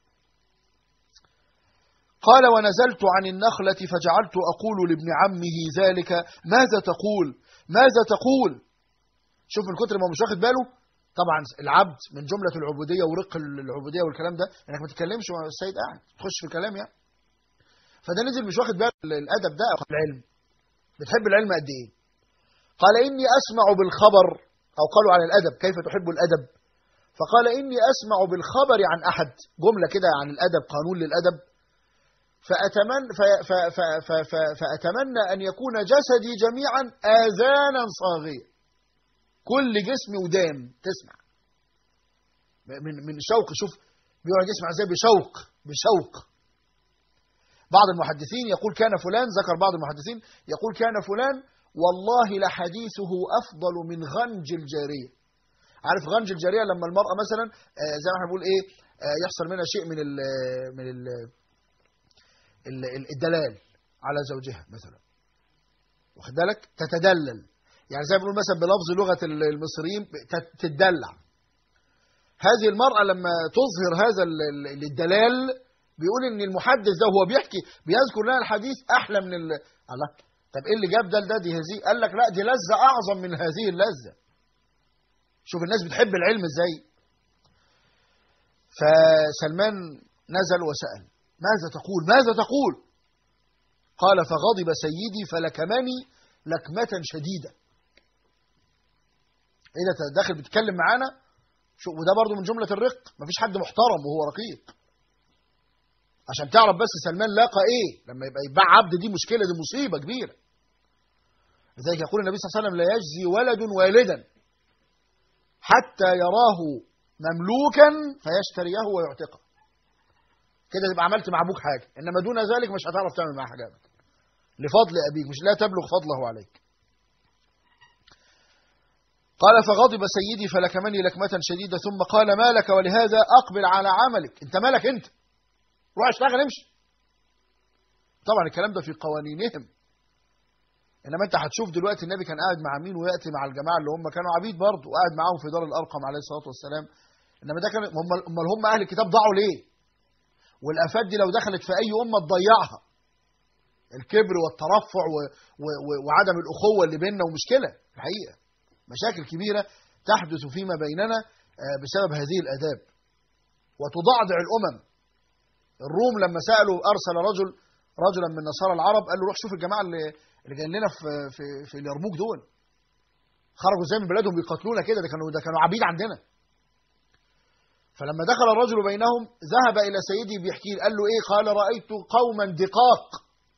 C: قال ونزلت عن النخلة فجعلت أقول لابن عمه ذلك ماذا تقول ماذا تقول. شوف من كتر ما مش واخد باله. طبعا العبد من جملة العبودية ورق العبودية والكلام ده انك ما تتكلمش والسيد قاعد تخش في الكلام يعني. فده نزل مش واخد باله الأدب ده. العلم بتحب العلم قد ايه؟ قال إني أسمع بالخبر، أو قالوا عن الأدب كيف تحب الأدب، فقال إني أسمع بالخبر عن أحد، جملة كده عن الأدب، قانون للأدب. فأتمنى, فأتمنى أن يكون جسدي جميعا آذانا صاغية، كل جسم ودان تسمع من من شوق. شوف بيقعد يسمع ازاي بشوق بشوق. بعض المحدثين يقول كان فلان، ذكر بعض المحدثين يقول كان فلان والله لحديثه أفضل من غنج الجارية. عارف غنج الجارية لما المرأة مثلا زي ما احنا بنقول ايه يحصل منها شيء من ال من ال الدلال على زوجها مثلا، واخد بالك، تتدلل، يعني زي ما بنقول مثلا بلفظ لغة المصريين تتدلع. هذه المرأة لما تظهر هذا الدلال بيقول ان المحدث ده وهو بيحكي بيذكر لنا الحديث احلى من ال... الله. طب ايه اللي جاب ده لده؟ دي هذه. قال لك لا، دي لذة اعظم من هذه اللذة. شوف الناس بتحب العلم ازاي. فسلمان نزل وسأل ماذا تقول ماذا تقول. قال فغضب سيدي فلكمني لكمة شديدة. ايه ده داخل بتتكلم معانا؟ شو وده برضو من جملة الرق، مفيش حد محترم وهو رقيق. عشان تعرف بس سلمان لاقى ايه لما يبقى يتباع عبد، دي مشكلة، دي مصيبة كبيرة. لذلك يقول النبي صلى الله عليه وسلم لا يجزي ولد والدا حتى يراه مملوكا فيشتريه ويعتقه. كده تبقى عملت مع ابوك حاجه، انما دون ذلك مش هتعرف تعمل معاه حاجه ابدا. لفضل ابيك، مش لا تبلغ فضله عليك. قال فغضب سيدي فلكمني لكمة شديدة ثم قال ما لك ولهذا؟ أقبل على عملك. انت مالك انت؟ روح اشتغل امشي. طبعا الكلام ده في قوانينهم، انما انت هتشوف دلوقتي النبي كان قاعد مع مين وياتي مع الجماعه اللي هم كانوا عبيد برضه، وقاعد معاهم في دار الارقم عليه الصلاه والسلام. انما ده كان هم امال هم اهل الكتاب ضاعوا ليه؟ والافات دي لو دخلت في اي امه تضيعها. الكبر والترفع و... و... و... وعدم الاخوه اللي بيننا، ومشكله الحقيقه مشاكل كبيره تحدث فيما بيننا بسبب هذه الاداب، وتضعضع الامم. الروم لما سالوا ارسل رجل رجلا من نصارى العرب، قال له روح شوف الجماعه اللي اللي جايين لنا في في في اليرموك دول خرجوا ازاي من بلادهم بيقاتلونا كده، ده كانوا ده كانوا عبيد عندنا. فلما دخل الرجل بينهم ذهب الى سيدي بيحكي، قال له ايه؟ قال رايت قوما دقاق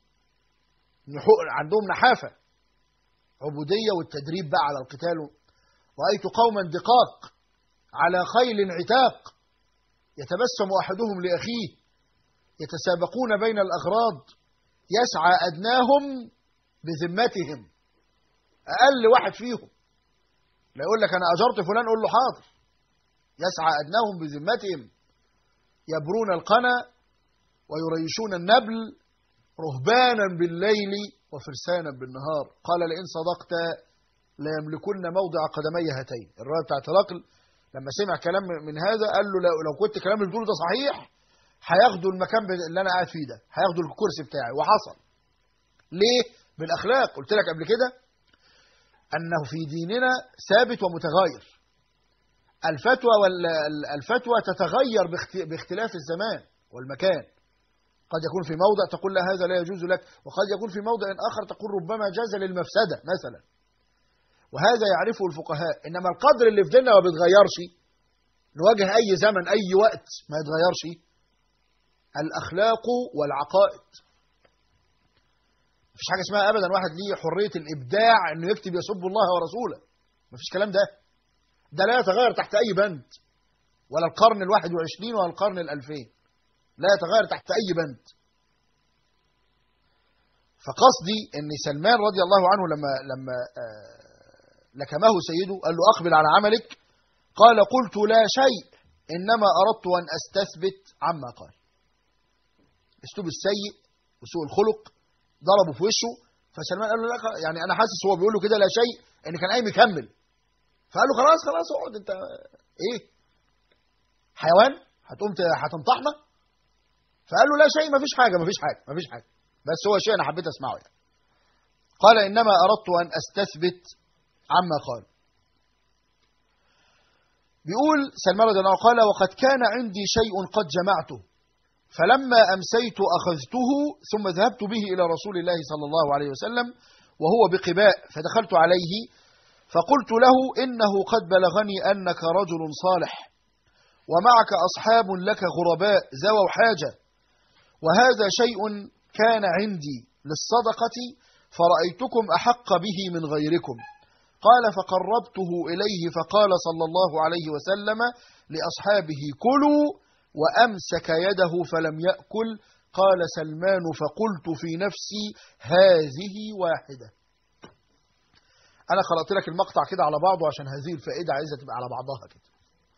C: عندهم نحافه، عبوديه والتدريب بقى على القتال. رايت قوما دقاق على خيل عتاق يتبسم احدهم لاخيه يتسابقون بين الاغراض يسعى ادناهم بذمتهم. اقل واحد فيهم لا يقول لك انا اجرت فلان قول له حاضر، يسعى ادناهم بذمتهم، يبرون القنا ويريشون النبل رهبانا بالليل وفرسانا بالنهار. قال لئن صدقت لا يملكن موضع قدمي هاتين. الروايه بتاعت هرقل لما سمع كلام من هذا قال له لو كنت كلام اللي بتقوله ده صحيح هياخدوا المكان اللي انا قاعد فيه ده، هياخدوا الكرسي بتاعي. وحصل. ليه؟ بالاخلاق. قلت لك قبل كده انه في ديننا ثابت ومتغير. الفتوى والفتوى تتغير باختلاف الزمان والمكان. قد يكون في موضع تقول لا هذا لا يجوز لك، وقد يكون في موضع آخر تقول ربما جاز للمفسدة مثلا، وهذا يعرفه الفقهاء. إنما القدر اللي في ديننا ما بيتغيرش، نواجه أي زمن أي وقت ما يتغيرش، الأخلاق والعقائد. مفيش حاجة اسمها أبدا واحد ليه حرية الإبداع إنه يكتب يسب الله ورسوله، مفيش كلام ده. ده لا يتغير تحت أي بند، ولا القرن الواحد وعشرين ولا القرن الألفين، لا يتغير تحت أي بند. فقصدي أن سلمان رضي الله عنه لما لما لكمه سيده قال له أقبل على عملك، قال قلت لا شيء إنما أردت أن أستثبت عما قال. اسلوب السيء وسوء الخلق ضربه في وشه. فسلمان قال له لا، يعني أنا حاسس هو بيقول له كده لا شيء إن كان قايم يكمل. فقال له خلاص خلاص اقعد، أنت إيه حيوان هتقوم هتنطحنا؟ فقال له لا شيء، ما فيش حاجة ما فيش حاجة ما فيش حاجة، بس هو شيء أنا حبيت أسمعه يعني. قال إنما أردت أن أستثبت عما قال. بيقول سلمان رضي الله عنه قال وقد كان عندي شيء قد جمعته، فلما أمسيت أخذته ثم ذهبت به إلى رسول الله صلى الله عليه وسلم وهو بقباء، فدخلت عليه فقلت له إنه قد بلغني أنك رجل صالح ومعك أصحاب لك غرباء ذووا حاجة، وهذا شيء كان عندي للصدقة فرأيتكم أحق به من غيركم. قال فقربته إليه فقال صلى الله عليه وسلم لأصحابه كلوا، وأمسك يده فلم يأكل. قال سلمان فقلت في نفسي هذه واحدة. أنا قرأت لك المقطع كده على بعضه عشان هذه الفائدة عايزة تبقى على بعضها كده.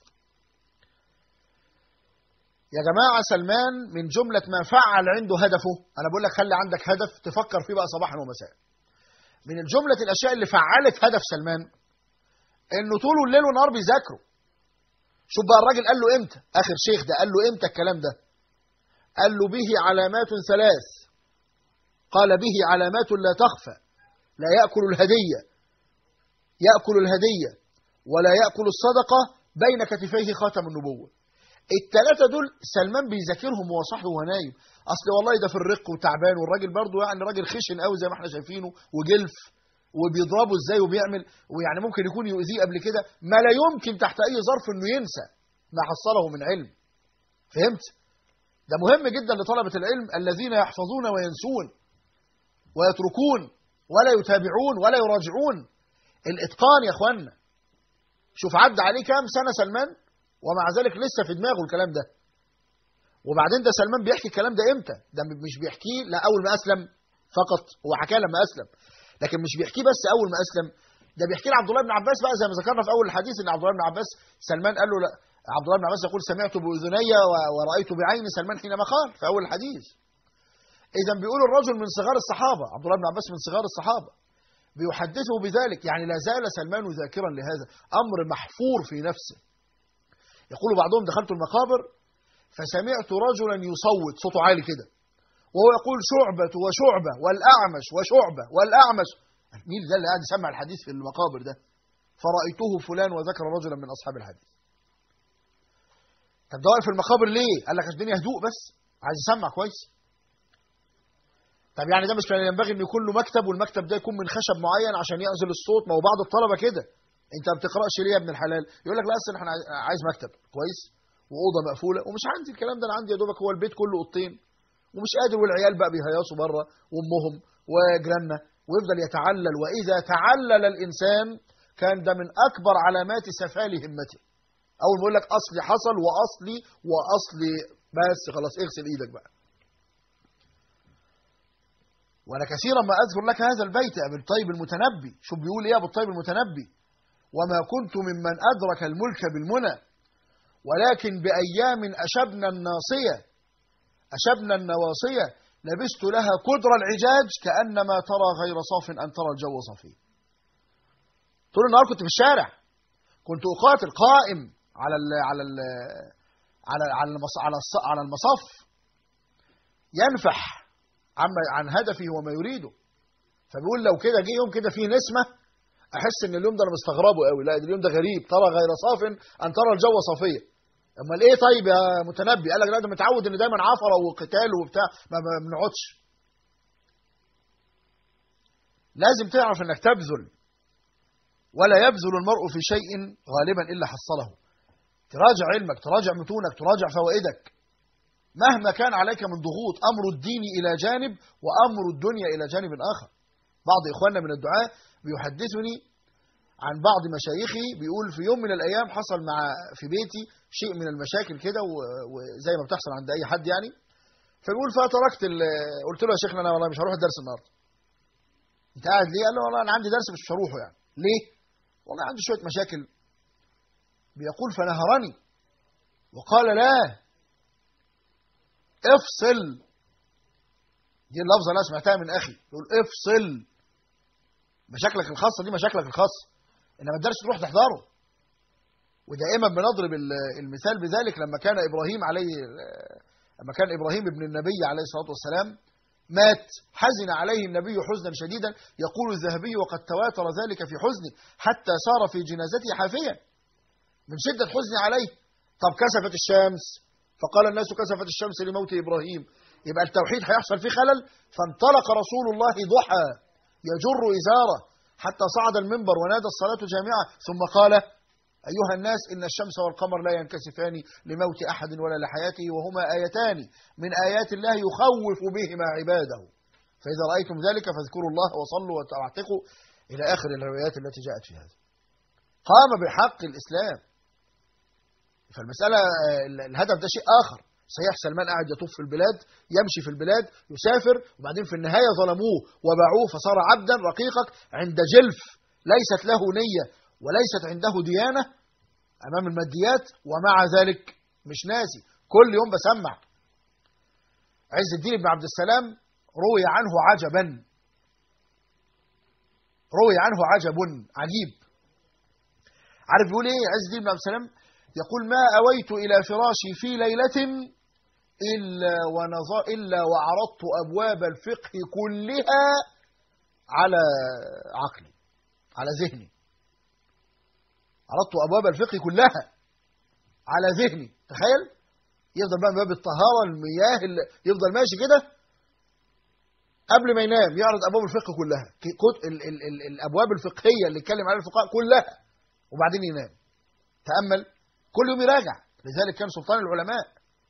C: يا جماعة سلمان من جملة ما فعل عنده هدفه، أنا بقول لك خلي عندك هدف تفكر فيه بقى صباحا ومساء. من الجملة الأشياء اللي فعلت هدف سلمان إنه طول الليل والنهار بيذاكروا. شوف بقى الراجل قال له إمتى، آخر شيخ ده قال له إمتى الكلام ده؟ قال له به علامات ثلاث. قال به علامات لا تخفى، لا يأكل الهدية يأكل الهدية ولا يأكل الصدقة، بين كتفيه خاتم النبوة. الثلاثة دول سلمان بيذاكرهم وهو صاحي وهو نايم. أصل والله ده في الرق وتعبان، والراجل برضه يعني راجل خشن قوي زي ما احنا شايفينه وجلف، وبيضربه ازاي وبيعمل، ويعني ممكن يكون يؤذيه قبل كده، ما لا يمكن تحت أي ظرف إنه ينسى ما حصله من علم. فهمت؟ ده مهم جدا لطلبة العلم الذين يحفظون وينسون ويتركون ولا يتابعون ولا يراجعون. الإتقان يا أخوانا، شوف عدى عليه كام سنة سلمان ومع ذلك لسه في دماغه الكلام ده. وبعدين ده سلمان بيحكي الكلام ده امتى؟ ده مش بيحكيه لا اول ما اسلم فقط، هو حكاه لما اسلم، لكن مش بيحكيه بس اول ما اسلم، ده بيحكي لعبد الله بن عباس بقى زي ما ذكرنا في اول الحديث ان عبد الله بن عباس سلمان قال له لا، عبد الله بن عباس يقول سمعت باذني ورايت بعيني سلمان حينما قال في اول الحديث. اذا بيقول الرجل من صغار الصحابه، عبد الله بن عباس من صغار الصحابه بيحدثه بذلك، يعني لا زال سلمان ذاكرا لهذا امر محفور في نفسه. يقول بعضهم دخلت المقابر فسمعت رجلا يصوت صوته عالي كده وهو يقول شعبة وشعبة والأعمش وشعبة والأعمش. مين ده اللي قاعد يسمع الحديث في المقابر ده؟ فرأيته فلان وذكر رجلا من أصحاب الحديث. طب ده واقف في المقابر ليه؟ قال لك الدنيا هدوء بس عايز يسمع كويس. طب يعني ده مش كان ينبغي ان يكون له مكتب والمكتب ده يكون من خشب معين عشان يعزل الصوت؟ ما هو بعض الطلبه كده، انت ما بتقراش ليه يا ابن الحلال؟ يقول لك لا اصل احنا عايز مكتب كويس واوضه مقفوله، ومش عندي الكلام ده، انا عندي يا دوبك هو البيت كله اوضتين ومش قادر، والعيال بقى بيهيصوا بره وامهم وجيراننا، ويفضل يتعلل. واذا تعلل الانسان كان ده من اكبر علامات سفال همته. اول ما يقول لك اصلي حصل واصلي واصلي بس خلاص اغسل ايدك بقى. وانا كثيرا ما اذكر لك هذا البيت ابي الطيب المتنبي، شو بيقول ايه ابو الطيب المتنبي؟ وما كنت ممن ادرك الملك بالمنى ولكن بايام اشبنا الناصيه اشبنا النواصيه لبست لها كدر العجاج كانما ترى غير صاف ان ترى الجو صفي. طول النهار كنت في الشارع، كنت اقاتل قائم على ال على ال على على على على المصف ينفح عن عن هدفه وما يريده. فبيقول لو كده جه يوم كده فيه نسمه احس ان اليوم ده انا مستغربه قوي، لا اليوم ده غريب، ترى غير صاف ان ترى الجو صفيه. امال ايه طيب يا متنبي؟ قال لك لا ده متعود ان دايما عفره وقتال وبتاع، ما بنقعدش. لازم تعرف انك تبذل، ولا يبذل المرء في شيء غالبا الا حصله. تراجع علمك، تراجع متونك، تراجع فوائدك مهما كان عليك من ضغوط، امر الدين الى جانب وامر الدنيا الى جانب اخر. بعض اخواننا من الدعاة بيحدثني عن بعض مشايخي، بيقول في يوم من الايام حصل مع في بيتي شيء من المشاكل كده، وزي ما بتحصل عند اي حد يعني. فبيقول فتركت، قلت له يا شيخنا انا والله مش هروح الدرس النهارده. انت قاعد ليه؟ قال له والله انا عندي درس مش هروحه. يعني ليه؟ والله عندي شويه مشاكل. بيقول فنهرني وقال لا افصل. دي اللفظه اللي انا سمعتها من اخي، يقول افصل، مشاكلك الخاصه دي مشاكلك الخاصه، انما الدرس تروح تحضره. ودائما بنضرب المثال بذلك لما كان ابراهيم عليه لما كان ابراهيم ابن النبي عليه الصلاه والسلام مات، حزن عليه النبي حزنا شديدا، يقول الذهبي وقد تواتر ذلك في حزنه حتى صار في جنازته حافيا من شده حزن عليه. طب كسفت الشمس، فقال الناس كسفت الشمس لموت ابراهيم، يبقى التوحيد هيحصل فيه خلل. فانطلق رسول الله ضحى يجر ازاره حتى صعد المنبر ونادى الصلاه جامعه، ثم قال أيها الناس إن الشمس والقمر لا ينكسفان لموت أحد ولا لحياته، وهما آيتان من آيات الله يخوف بهما عباده، فإذا رأيتم ذلك فاذكروا الله وصلوا واعتقوا إلى آخر الروايات التي جاءت في هذا. قام بحق الإسلام. فالمسألة الهدف ده شيء آخر. صحيح سلمان قاعد يطوف في البلاد، يمشي في البلاد، يسافر، وبعدين في النهاية ظلموه وباعوه فصار عبدا رقيقك عند جلف ليست له نية وليست عنده ديانة أمام الماديات، ومع ذلك مش ناسي، كل يوم بسمع. عز الدين بن عبد السلام روي عنه عجبا، روي عنه عجب عجيب. عارف بيقول ايه عز الدين بن عبد السلام؟ يقول ما أويت إلى فراشي في ليلة إلا ونظر إلا وعرضت أبواب الفقه كلها على عقلي، على ذهني. عرضت أبواب الفقه كلها على ذهني. تخيل يفضل بقى باب الطهارة، المياه، يفضل ماشي كده قبل ما ينام يعرض أبواب الفقه كلها، ال ال ال الأبواب الفقهية اللي اتكلم عليها الفقهاء كلها، وبعدين ينام. تأمل، كل يوم يراجع. لذلك كان سلطان العلماء.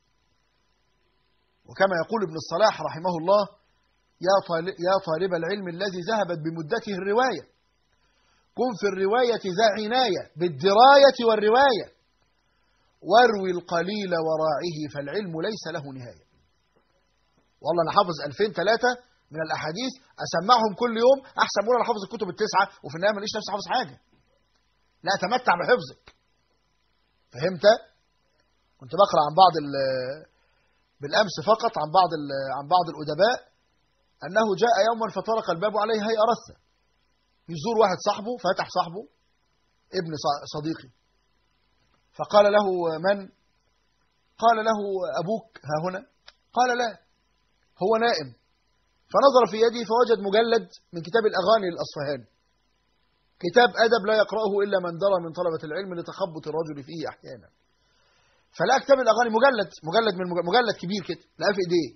C: وكما يقول ابن الصلاح رحمه الله يا طالب, يا طالب العلم الذي ذهبت بمدته الرواية كن في الرواية ذا عناية بالدراية والرواية، واروي القليل وراعه فالعلم ليس له نهاية. والله أنا حافظ ألفين ثلاثة من الأحاديث أسمعهم كل يوم أحسن من أنا حافظ الكتب التسعة وفي النهاية ماليش نفسي حافظ حاجة. لا، تمتع بحفظك. فهمت؟ كنت بقرأ عن بعض بالأمس فقط عن بعض عن بعض الأدباء أنه جاء يوما فطرق الباب عليه هيئة رثة، يزور واحد صاحبه، فتح صاحبه ابن صديقي، فقال له: من؟ قال له: أبوك ها هنا؟ قال: لا، هو نائم. فنظر في يده فوجد مجلد من كتاب الأغاني للأصفهاني، كتاب أدب لا يقرأه إلا من درى من طلبة العلم لتخبط الرجل فيه أحيانا. فلا كتاب الأغاني مجلد مجلد من مجلد كبير كده، لقاه في إيديه،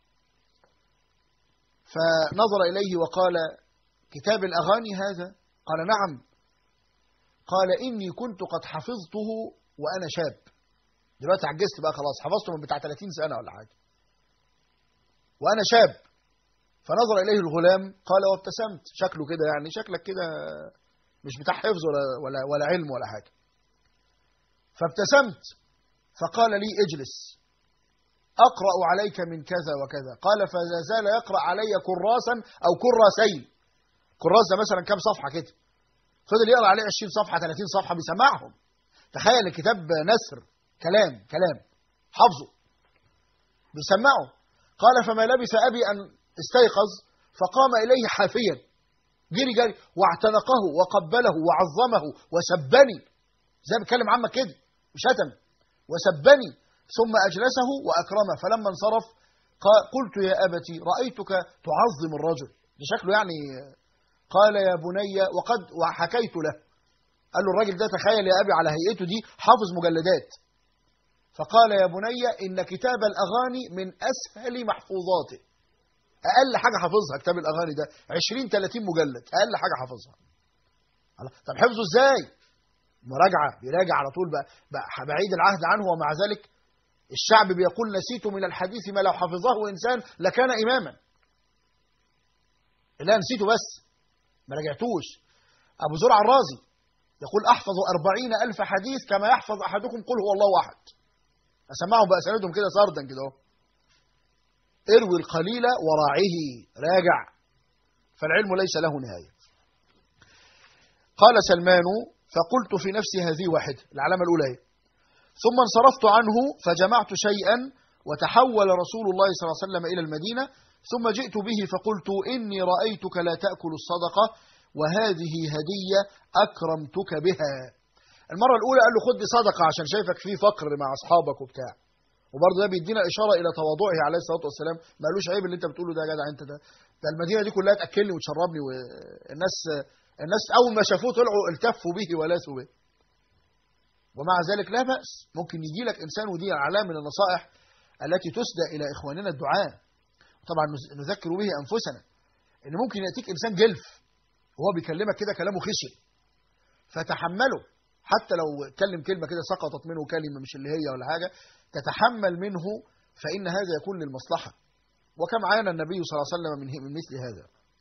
C: فنظر إليه وقال: كتاب الأغاني هذا؟ قال: نعم. قال: إني كنت قد حفظته وأنا شاب، دلوقتي عجزت بقى خلاص، حفظته من بتاع ثلاثين سنة ولا حاجة وأنا شاب. فنظر إليه الغلام قال وابتسمت، شكله كده يعني شكلك كده مش بتاع حفظ ولا, ولا, ولا علم ولا حاجة. فابتسمت فقال لي: اجلس أقرأ عليك من كذا وكذا. قال: فلا زال يقرأ علي كراسا أو كراسين، كراس ده مثلا كام صفحة كده، فضل يقرأ عليه عشرين صفحة ثلاثين صفحة بيسمعهم. تخيل الكتاب نثر كلام كلام حفظه بيسمعه. قال: فما لبث أبي أن استيقظ فقام إليه حافيا، جري جري واعتنقه وقبله وعظمه وسبني، زي بيتكلم عمك كده وشتم وسبني، ثم أجلسه وأكرمه. فلما انصرف قلت: يا أبتي رأيتك تعظم الرجل ده شكله يعني. قال: يا بني، وقد وحكيت له. قال له الراجل ده تخيل يا أبي على هيئته دي حافظ مجلدات. فقال: يا بني إن كتاب الأغاني من أسهل محفوظاته، أقل حاجة حافظها كتاب الأغاني ده عشرين ثلاثين مجلد، أقل حاجة حافظها. طب حفظه إزاي؟ مراجعة، بيراجع على طول بقى, بقى بعيد العهد عنه، ومع ذلك الشعب بيقول: نسيت من الحديث ما لو حفظه إنسان لكان إماما. لا، نسيته بس ما رجعتوش. أبو زرع الرازي يقول: أحفظ أربعين ألف حديث كما يحفظ أحدكم قل هو الله أحد. أسمعهم بأسندهم كده سردا كده اهو. اروي القليل وراعه، راجع، فالعلم ليس له نهاية. قال سلمان: فقلت في نفسي هذه واحدة، العلامة الأولى هي. ثم انصرفت عنه فجمعت شيئا، وتحول رسول الله صلى الله عليه وسلم إلى المدينة، ثم جئت به فقلت: إني رأيتك لا تأكل الصدقة وهذه هدية أكرمتك بها. المرة الأولى قال له: خد دي صدقة عشان شايفك فيه فقر مع أصحابك وبتاع، وبرضه ده بيدينا إشارة إلى تواضعه عليه الصلاة والسلام. ما قالوش عيب اللي أنت بتقوله ده يا جدع، أنت ده ده المدينة دي كلها تأكلني وتشربني، والناس الناس أول ما شافوه طلعوا التفوا به ولاسوا به. ومع ذلك لا بأس، ممكن يجي لك إنسان، ودي علامة من النصائح التي تسدى إلى إخواننا الدعاء، طبعا نذكر به أنفسنا، إن ممكن يأتيك إنسان جلف وهو بيكلمك كده كلامه خشن، فتحمله، حتى لو اتكلم كلمة كده سقطت منه كلمة مش اللي هي ولا حاجة، تتحمل منه، فإن هذا يكون للمصلحة. وكم عانى النبي صلى الله عليه وسلم من مثل هذا.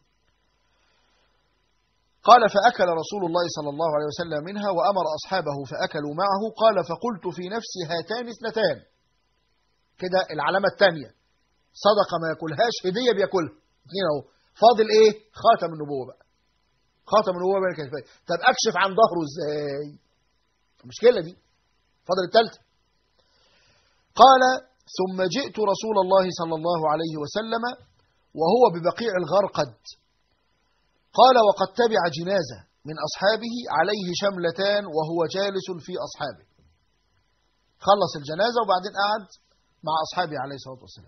C: قال: فأكل رسول الله صلى الله عليه وسلم منها وأمر أصحابه فأكلوا معه. قال: فقلت في نفسي هاتان اثنتان، كده العلامة الثانية، صدقة ما يأكلهاش، هدية بيأكلها، اثنين اهو، فاضل ايه؟ خاتم النبوة بقى، خاتم النبوة بين الكتفين. طب أكشف عن ظهره ازاي؟ المشكلة دي، فاضل الثالثة. قال: ثم جئت رسول الله صلى الله عليه وسلم وهو ببقيع الغرقد. قال: وقد تبع جنازة من أصحابه عليه شملتان وهو جالس في أصحابه. خلص الجنازة وبعدين قعد مع أصحابه عليه الصلاة والسلام،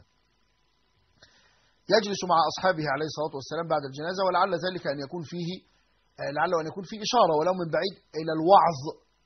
C: يجلس مع أصحابه عليه الصلاة والسلام بعد الجنازة، ولعل ذلك أن يكون فيه لعله أن يكون فيه إشارة ولو من بعيد إلى الوعظ،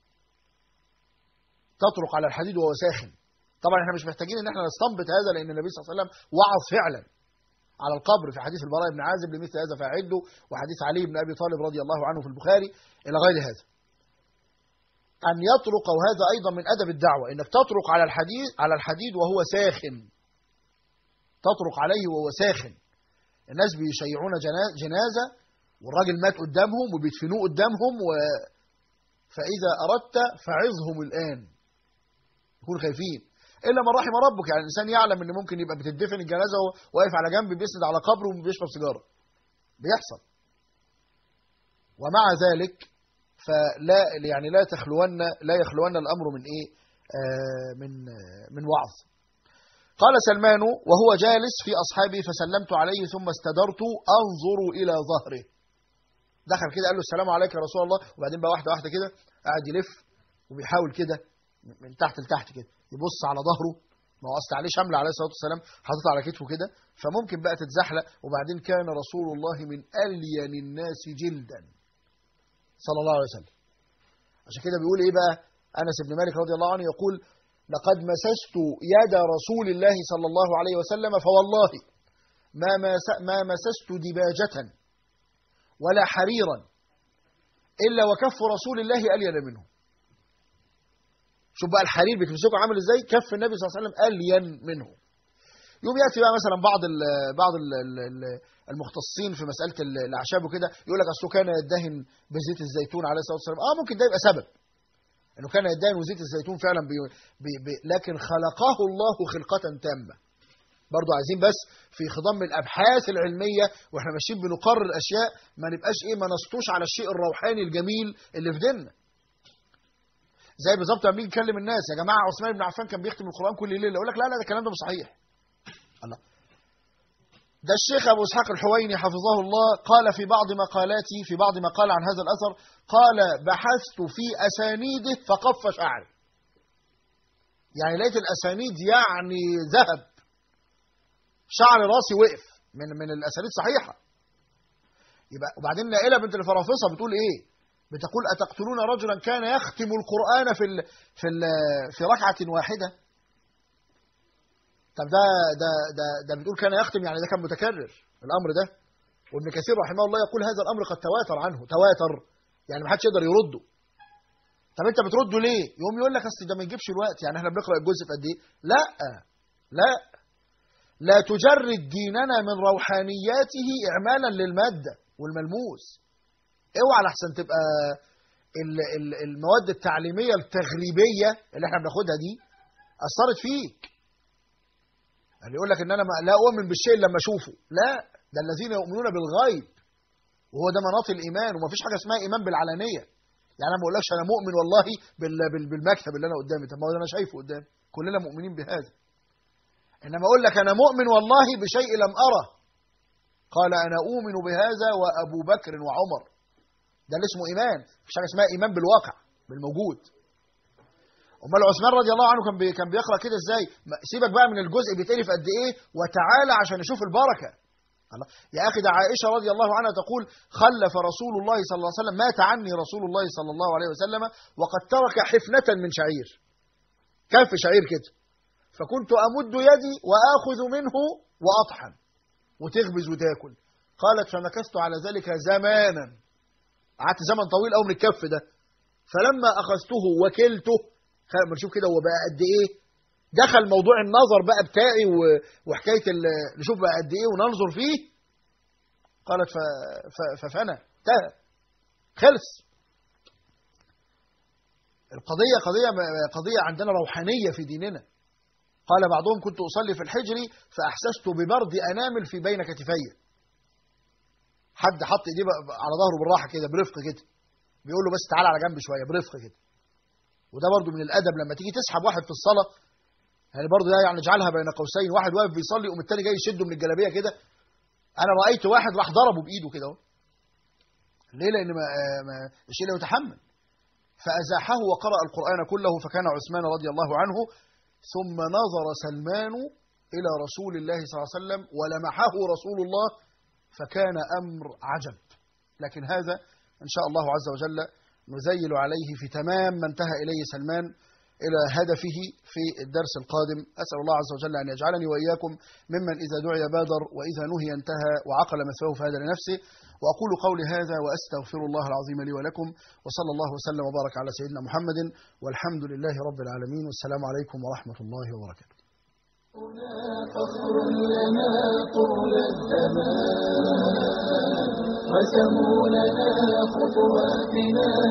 C: تطرق على الحديد وهو ساخن. طبعا احنا مش محتاجين ان احنا نستنبط هذا، لأن النبي صلى الله عليه وسلم وعظ فعلا على القبر في حديث البراء بن عازب لمثل هذا فأعدوا، وحديث علي بن أبي طالب رضي الله عنه في البخاري إلى غير هذا. أن يطرق، وهذا أيضا من أدب الدعوة، إنك تطرق على الحديد على الحديد وهو ساخن، تطرق عليه وهو ساخن. الناس بيشيعون جنازة والراجل مات قدامهم وبيدفنوه قدامهم و... فإذا أردت فعظهم الآن، يكون خايفين، إلا من رحم ربك. يعني الإنسان يعلم إن ممكن يبقى بتدفن الجنازة واقف على جنب بيسند على قبره وبيشرب سيجارة، بيحصل. ومع ذلك فلا يعني لا تخلون لا يخلون الأمر من إيه آه من آه من وعظ. قال سلمان وهو جالس في أصحابه فسلمت عليه ثم استدرت أنظر إلى ظهره. دخل كده قال له السلام عليك يا رسول الله، وبعدين بقى واحدة واحدة كده قاعد يلف وبيحاول كده من تحت لتحت كده يبص على ظهره، ما هو أصل عليه شمل عليه الصلاة والسلام حاطط على كتفه كده، فممكن بقى تتزحلق. وبعدين كان رسول الله من ألين الناس جلدا صلى الله عليه وسلم. عشان كده بيقول إيه بقى أنس بن مالك رضي الله عنه يقول لقد مسست يد رسول الله صلى الله عليه وسلم فوالله ما ما مسست دباجة ولا حريرا إلا وكف رسول الله ألين منه. شوف بقى الحرير بتمسكه عامل ازاي، كف النبي صلى الله عليه وسلم ألين منه. يوم يأتي بقى مثلا بعض ال بعض ال المختصين في مسألة الأعشاب وكده يقول لك أصله كان يدهن بزيت الزيتون عليه الصلاة والسلام. اه ممكن ده يبقى سبب انه كان يدهن وزيت الزيتون فعلا بي بي بي لكن خلقه الله خلقة تامة. برضو عايزين بس في خضم الأبحاث العلمية واحنا ماشيين بنقرر الأشياء ما نبقاش ايه ما نسطوش على الشيء الروحاني الجميل اللي في ديننا. زي بالظبط لما بنيجي نكلم الناس يا جماعه عثمان بن عفان كان بيختم القرآن كل ليله، يقول لك لا لا ده الكلام ده مش صحيح. الله، ده الشيخ ابو اسحاق الحويني حفظه الله قال في بعض مقالاته في بعض ما قال عن هذا الاثر قال بحثت في اسانيده فقف شعري. يعني لقيت الاسانيد يعني ذهب، شعر راسي وقف من من الاسانيد صحيحه. يبقى وبعدين نائله بنت الفرافصه بتقول ايه؟ بتقول أتقتلون رجلا كان يختم القرآن في ال في ال في ركعة واحدة. طب ده ده ده ده بتقول كان يختم، يعني ده كان متكرر الأمر ده. وابن كثير رحمه الله يقول هذا الأمر قد تواتر عنه، تواتر يعني ما حدش يقدر يرده. طب أنت بترده ليه؟ يقوم يقول لك أصل ده ما يجيبش الوقت، يعني احنا بنقرأ الجزء في قد إيه؟ لا لا لا تجرد ديننا من روحانياته إعمالا للمادة والملموس. اوعى لحسن تبقى المواد التعليمية التغريبية اللي احنا بناخدها دي أثرت فيك. يعني يقول لك ان انا لا اؤمن بالشيء لما اشوفه، لا ده الذين يؤمنون بالغيب وهو ده مناط الايمان، وما فيش حاجة اسمها ايمان بالعلانية. يعني انا ما بقولكش انا مؤمن والله بالمكتب اللي انا قدامي، طب ما هو انا شايفه قدامي، كلنا مؤمنين بهذا. انما اقول لك انا مؤمن والله بشيء لم اره، قال انا اؤمن بهذا وابو بكر وعمر، ده اللي اسمه ايمان. مفيش حاجه اسمها ايمان بالواقع بالموجود. امال عثمان رضي الله عنه كان بي كان بيقرا كده ازاي؟ سيبك بقى من الجزء بيتقري في قد ايه وتعالى عشان نشوف البركه. الله يا اخي، ده عائشه رضي الله عنها تقول خلف رسول الله صلى الله عليه وسلم، مات عني رسول الله صلى الله عليه وسلم وقد ترك حفنه من شعير، كف شعير كده، فكنت امد يدي واخذ منه واطحن وتخبز وتاكل. قالت فمكثت على ذلك زمانا، قعدت زمن طويل قوي من الكف ده، فلما اخذته وكلته، خلينا نشوف كده هو بقى قد ايه دخل موضوع النظر بقى بتاعي وحكايه نشوف بقى قد ايه وننظر فيه. قالت ففنى انتهى خلص. القضيه قضيه قضيه عندنا روحانيه في ديننا. قال بعضهم كنت اصلي في الحجر فاحسست ببرد انامل في بين كتفي. حد حط ايديه على ظهره بالراحه كده برفق كده، بيقول له بس تعالى على جنب شويه برفق كده. وده برضو من الادب لما تيجي تسحب واحد في الصلاه، يعني برضو ده يعني اجعلها بين قوسين، واحد واقف بيصلي يقوم التاني جاي يشده من الجلابيه كده. انا رايت واحد راح ضربه بايده كده اهو. ليه؟ لان ما ما الشيء لا يتحمل. فازاحه وقرأ القرآن كله فكان عثمان رضي الله عنه. ثم نظر سلمان الى رسول الله صلى الله عليه وسلم ولمحه رسول الله فكان امر عجب. لكن هذا ان شاء الله عز وجل نزيل عليه في تمام ما انتهى إليه سلمان إلى هدفه في الدرس القادم. أسأل الله عز وجل أن يجعلني وإياكم ممن إذا دعي بادر وإذا نهي انتهى وعقل مثواه فهذا لنفسه. وأقول قولي هذا وأستغفر الله العظيم لي ولكم، وصلى الله وسلم وبارك على سيدنا محمد، والحمد لله رب العالمين، والسلام عليكم ورحمة الله وبركاته.
D: هنا فخر لنا طول الزمان رسموا لنا خطواتنا